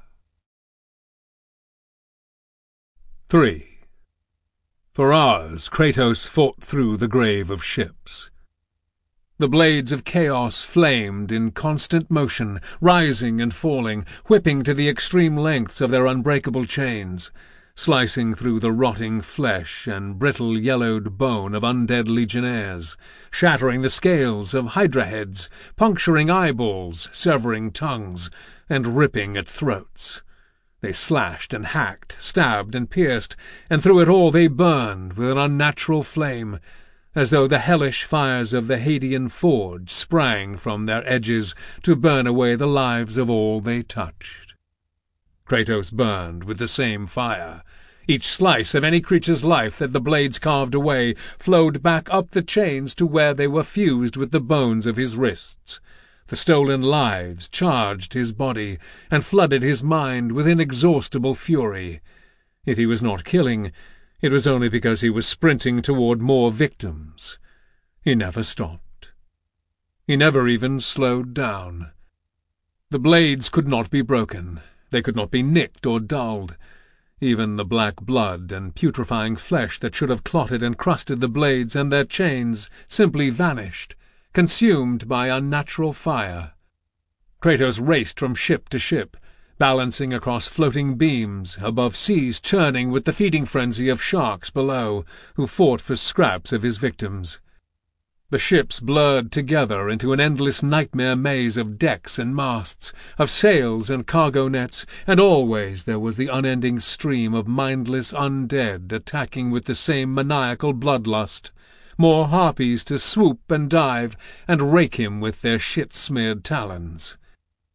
3. For hours Kratos fought through the grave of ships. The blades of chaos flamed in constant motion, rising and falling, whipping to the extreme lengths of their unbreakable chains, slicing through the rotting flesh and brittle yellowed bone of undead legionnaires, shattering the scales of hydra heads, puncturing eyeballs, severing tongues, and ripping at throats. They slashed and hacked, stabbed and pierced, and through it all they burned with an unnatural flame, as though the hellish fires of the Hadean forge sprang from their edges to burn away the lives of all they touched. Kratos burned with the same fire. Each slice of any creature's life that the blades carved away flowed back up the chains to where they were fused with the bones of his wrists. The stolen lives charged his body and flooded his mind with inexhaustible fury. If he was not killing, it was only because he was sprinting toward more victims. He never stopped. He never even slowed down. The blades could not be broken. They could not be nicked or dulled. Even the black blood and putrefying flesh that should have clotted and crusted the blades and their chains simply vanished, consumed by unnatural fire. Kratos raced from ship to ship, balancing across floating beams, above seas churning with the feeding frenzy of sharks below, who fought for scraps of his victims. The ships blurred together into an endless nightmare maze of decks and masts, of sails and cargo nets, and always there was the unending stream of mindless undead attacking with the same maniacal bloodlust, more harpies to swoop and dive and rake him with their shit-smeared talons.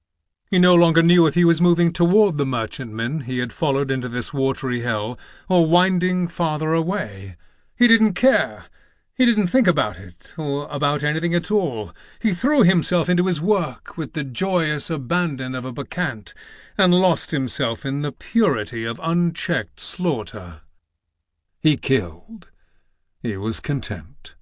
He no longer knew if he was moving toward the merchantmen he had followed into this watery hell, or winding farther away. He didn't care. He didn't think about it, or about anything at all. He threw himself into his work with the joyous abandon of a bacchant, and lost himself in the purity of unchecked slaughter. He killed. He was content.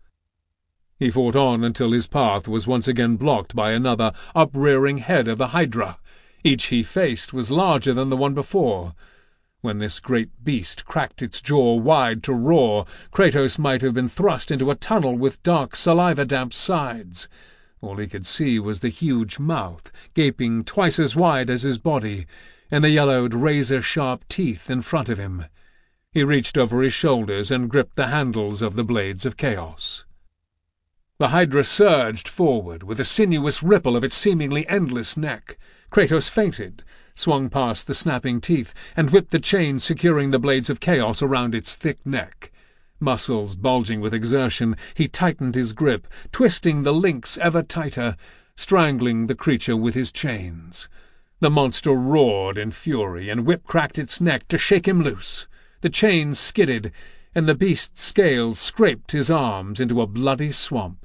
He fought on until his path was once again blocked by another uprearing head of the Hydra. Each he faced was larger than the one before. When this great beast cracked its jaw wide to roar, Kratos might have been thrust into a tunnel with dark saliva-damp sides. All he could see was the huge mouth, gaping twice as wide as his body, and the yellowed razor-sharp teeth in front of him. He reached over his shoulders and gripped the handles of the Blades of Chaos. The Hydra surged forward with a sinuous ripple of its seemingly endless neck. Kratos feinted, swung past the snapping teeth, and whipped the chain securing the Blades of Chaos around its thick neck. Muscles bulging with exertion, he tightened his grip, twisting the links ever tighter, strangling the creature with his chains. The monster roared in fury and whip-cracked its neck to shake him loose. The chains skidded, and the beast's scales scraped his arms into a bloody swamp.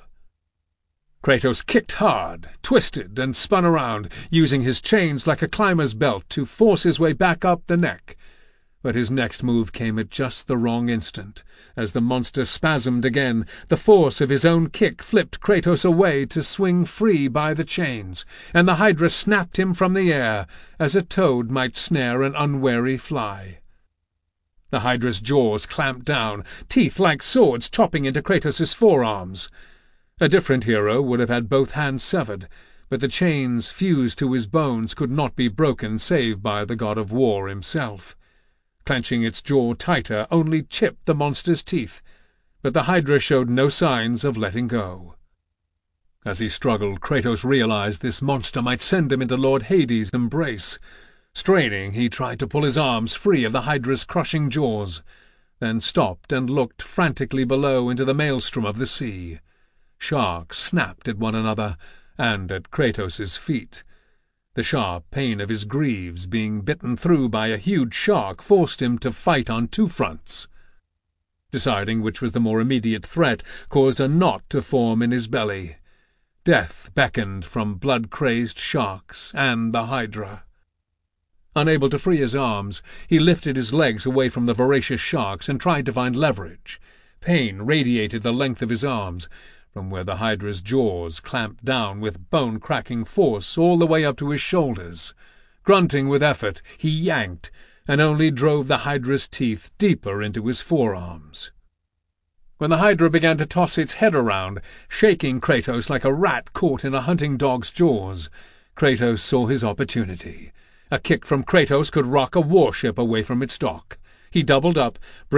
Kratos kicked hard, twisted, and spun around, using his chains like a climber's belt to force his way back up the neck. But his next move came at just the wrong instant. As the monster spasmed again, the force of his own kick flipped Kratos away to swing free by the chains, and the Hydra snapped him from the air, as a toad might snare an unwary fly. The Hydra's jaws clamped down, teeth like swords chopping into Kratos' forearms. A different hero would have had both hands severed, but the chains fused to his bones could not be broken save by the god of war himself. Clenching its jaw tighter only chipped the monster's teeth, but the Hydra showed no signs of letting go. As he struggled, Kratos realized this monster might send him into Lord Hades' embrace. Straining, he tried to pull his arms free of the Hydra's crushing jaws, then stopped and looked frantically below into the maelstrom of the sea. Sharks snapped at one another, and at Kratos' feet. The sharp pain of his greaves being bitten through by a huge shark forced him to fight on two fronts. Deciding which was the more immediate threat caused a knot to form in his belly. Death beckoned from blood-crazed sharks and the Hydra. Unable to free his arms, he lifted his legs away from the voracious sharks and tried to find leverage. Pain radiated the length of his arms, from where the Hydra's jaws clamped down with bone-cracking force all the way up to his shoulders. Grunting with effort, he yanked, and only drove the Hydra's teeth deeper into his forearms. When the Hydra began to toss its head around, shaking Kratos like a rat caught in a hunting dog's jaws, Kratos saw his opportunity. A kick from Kratos could rock a warship away from its dock. He doubled up,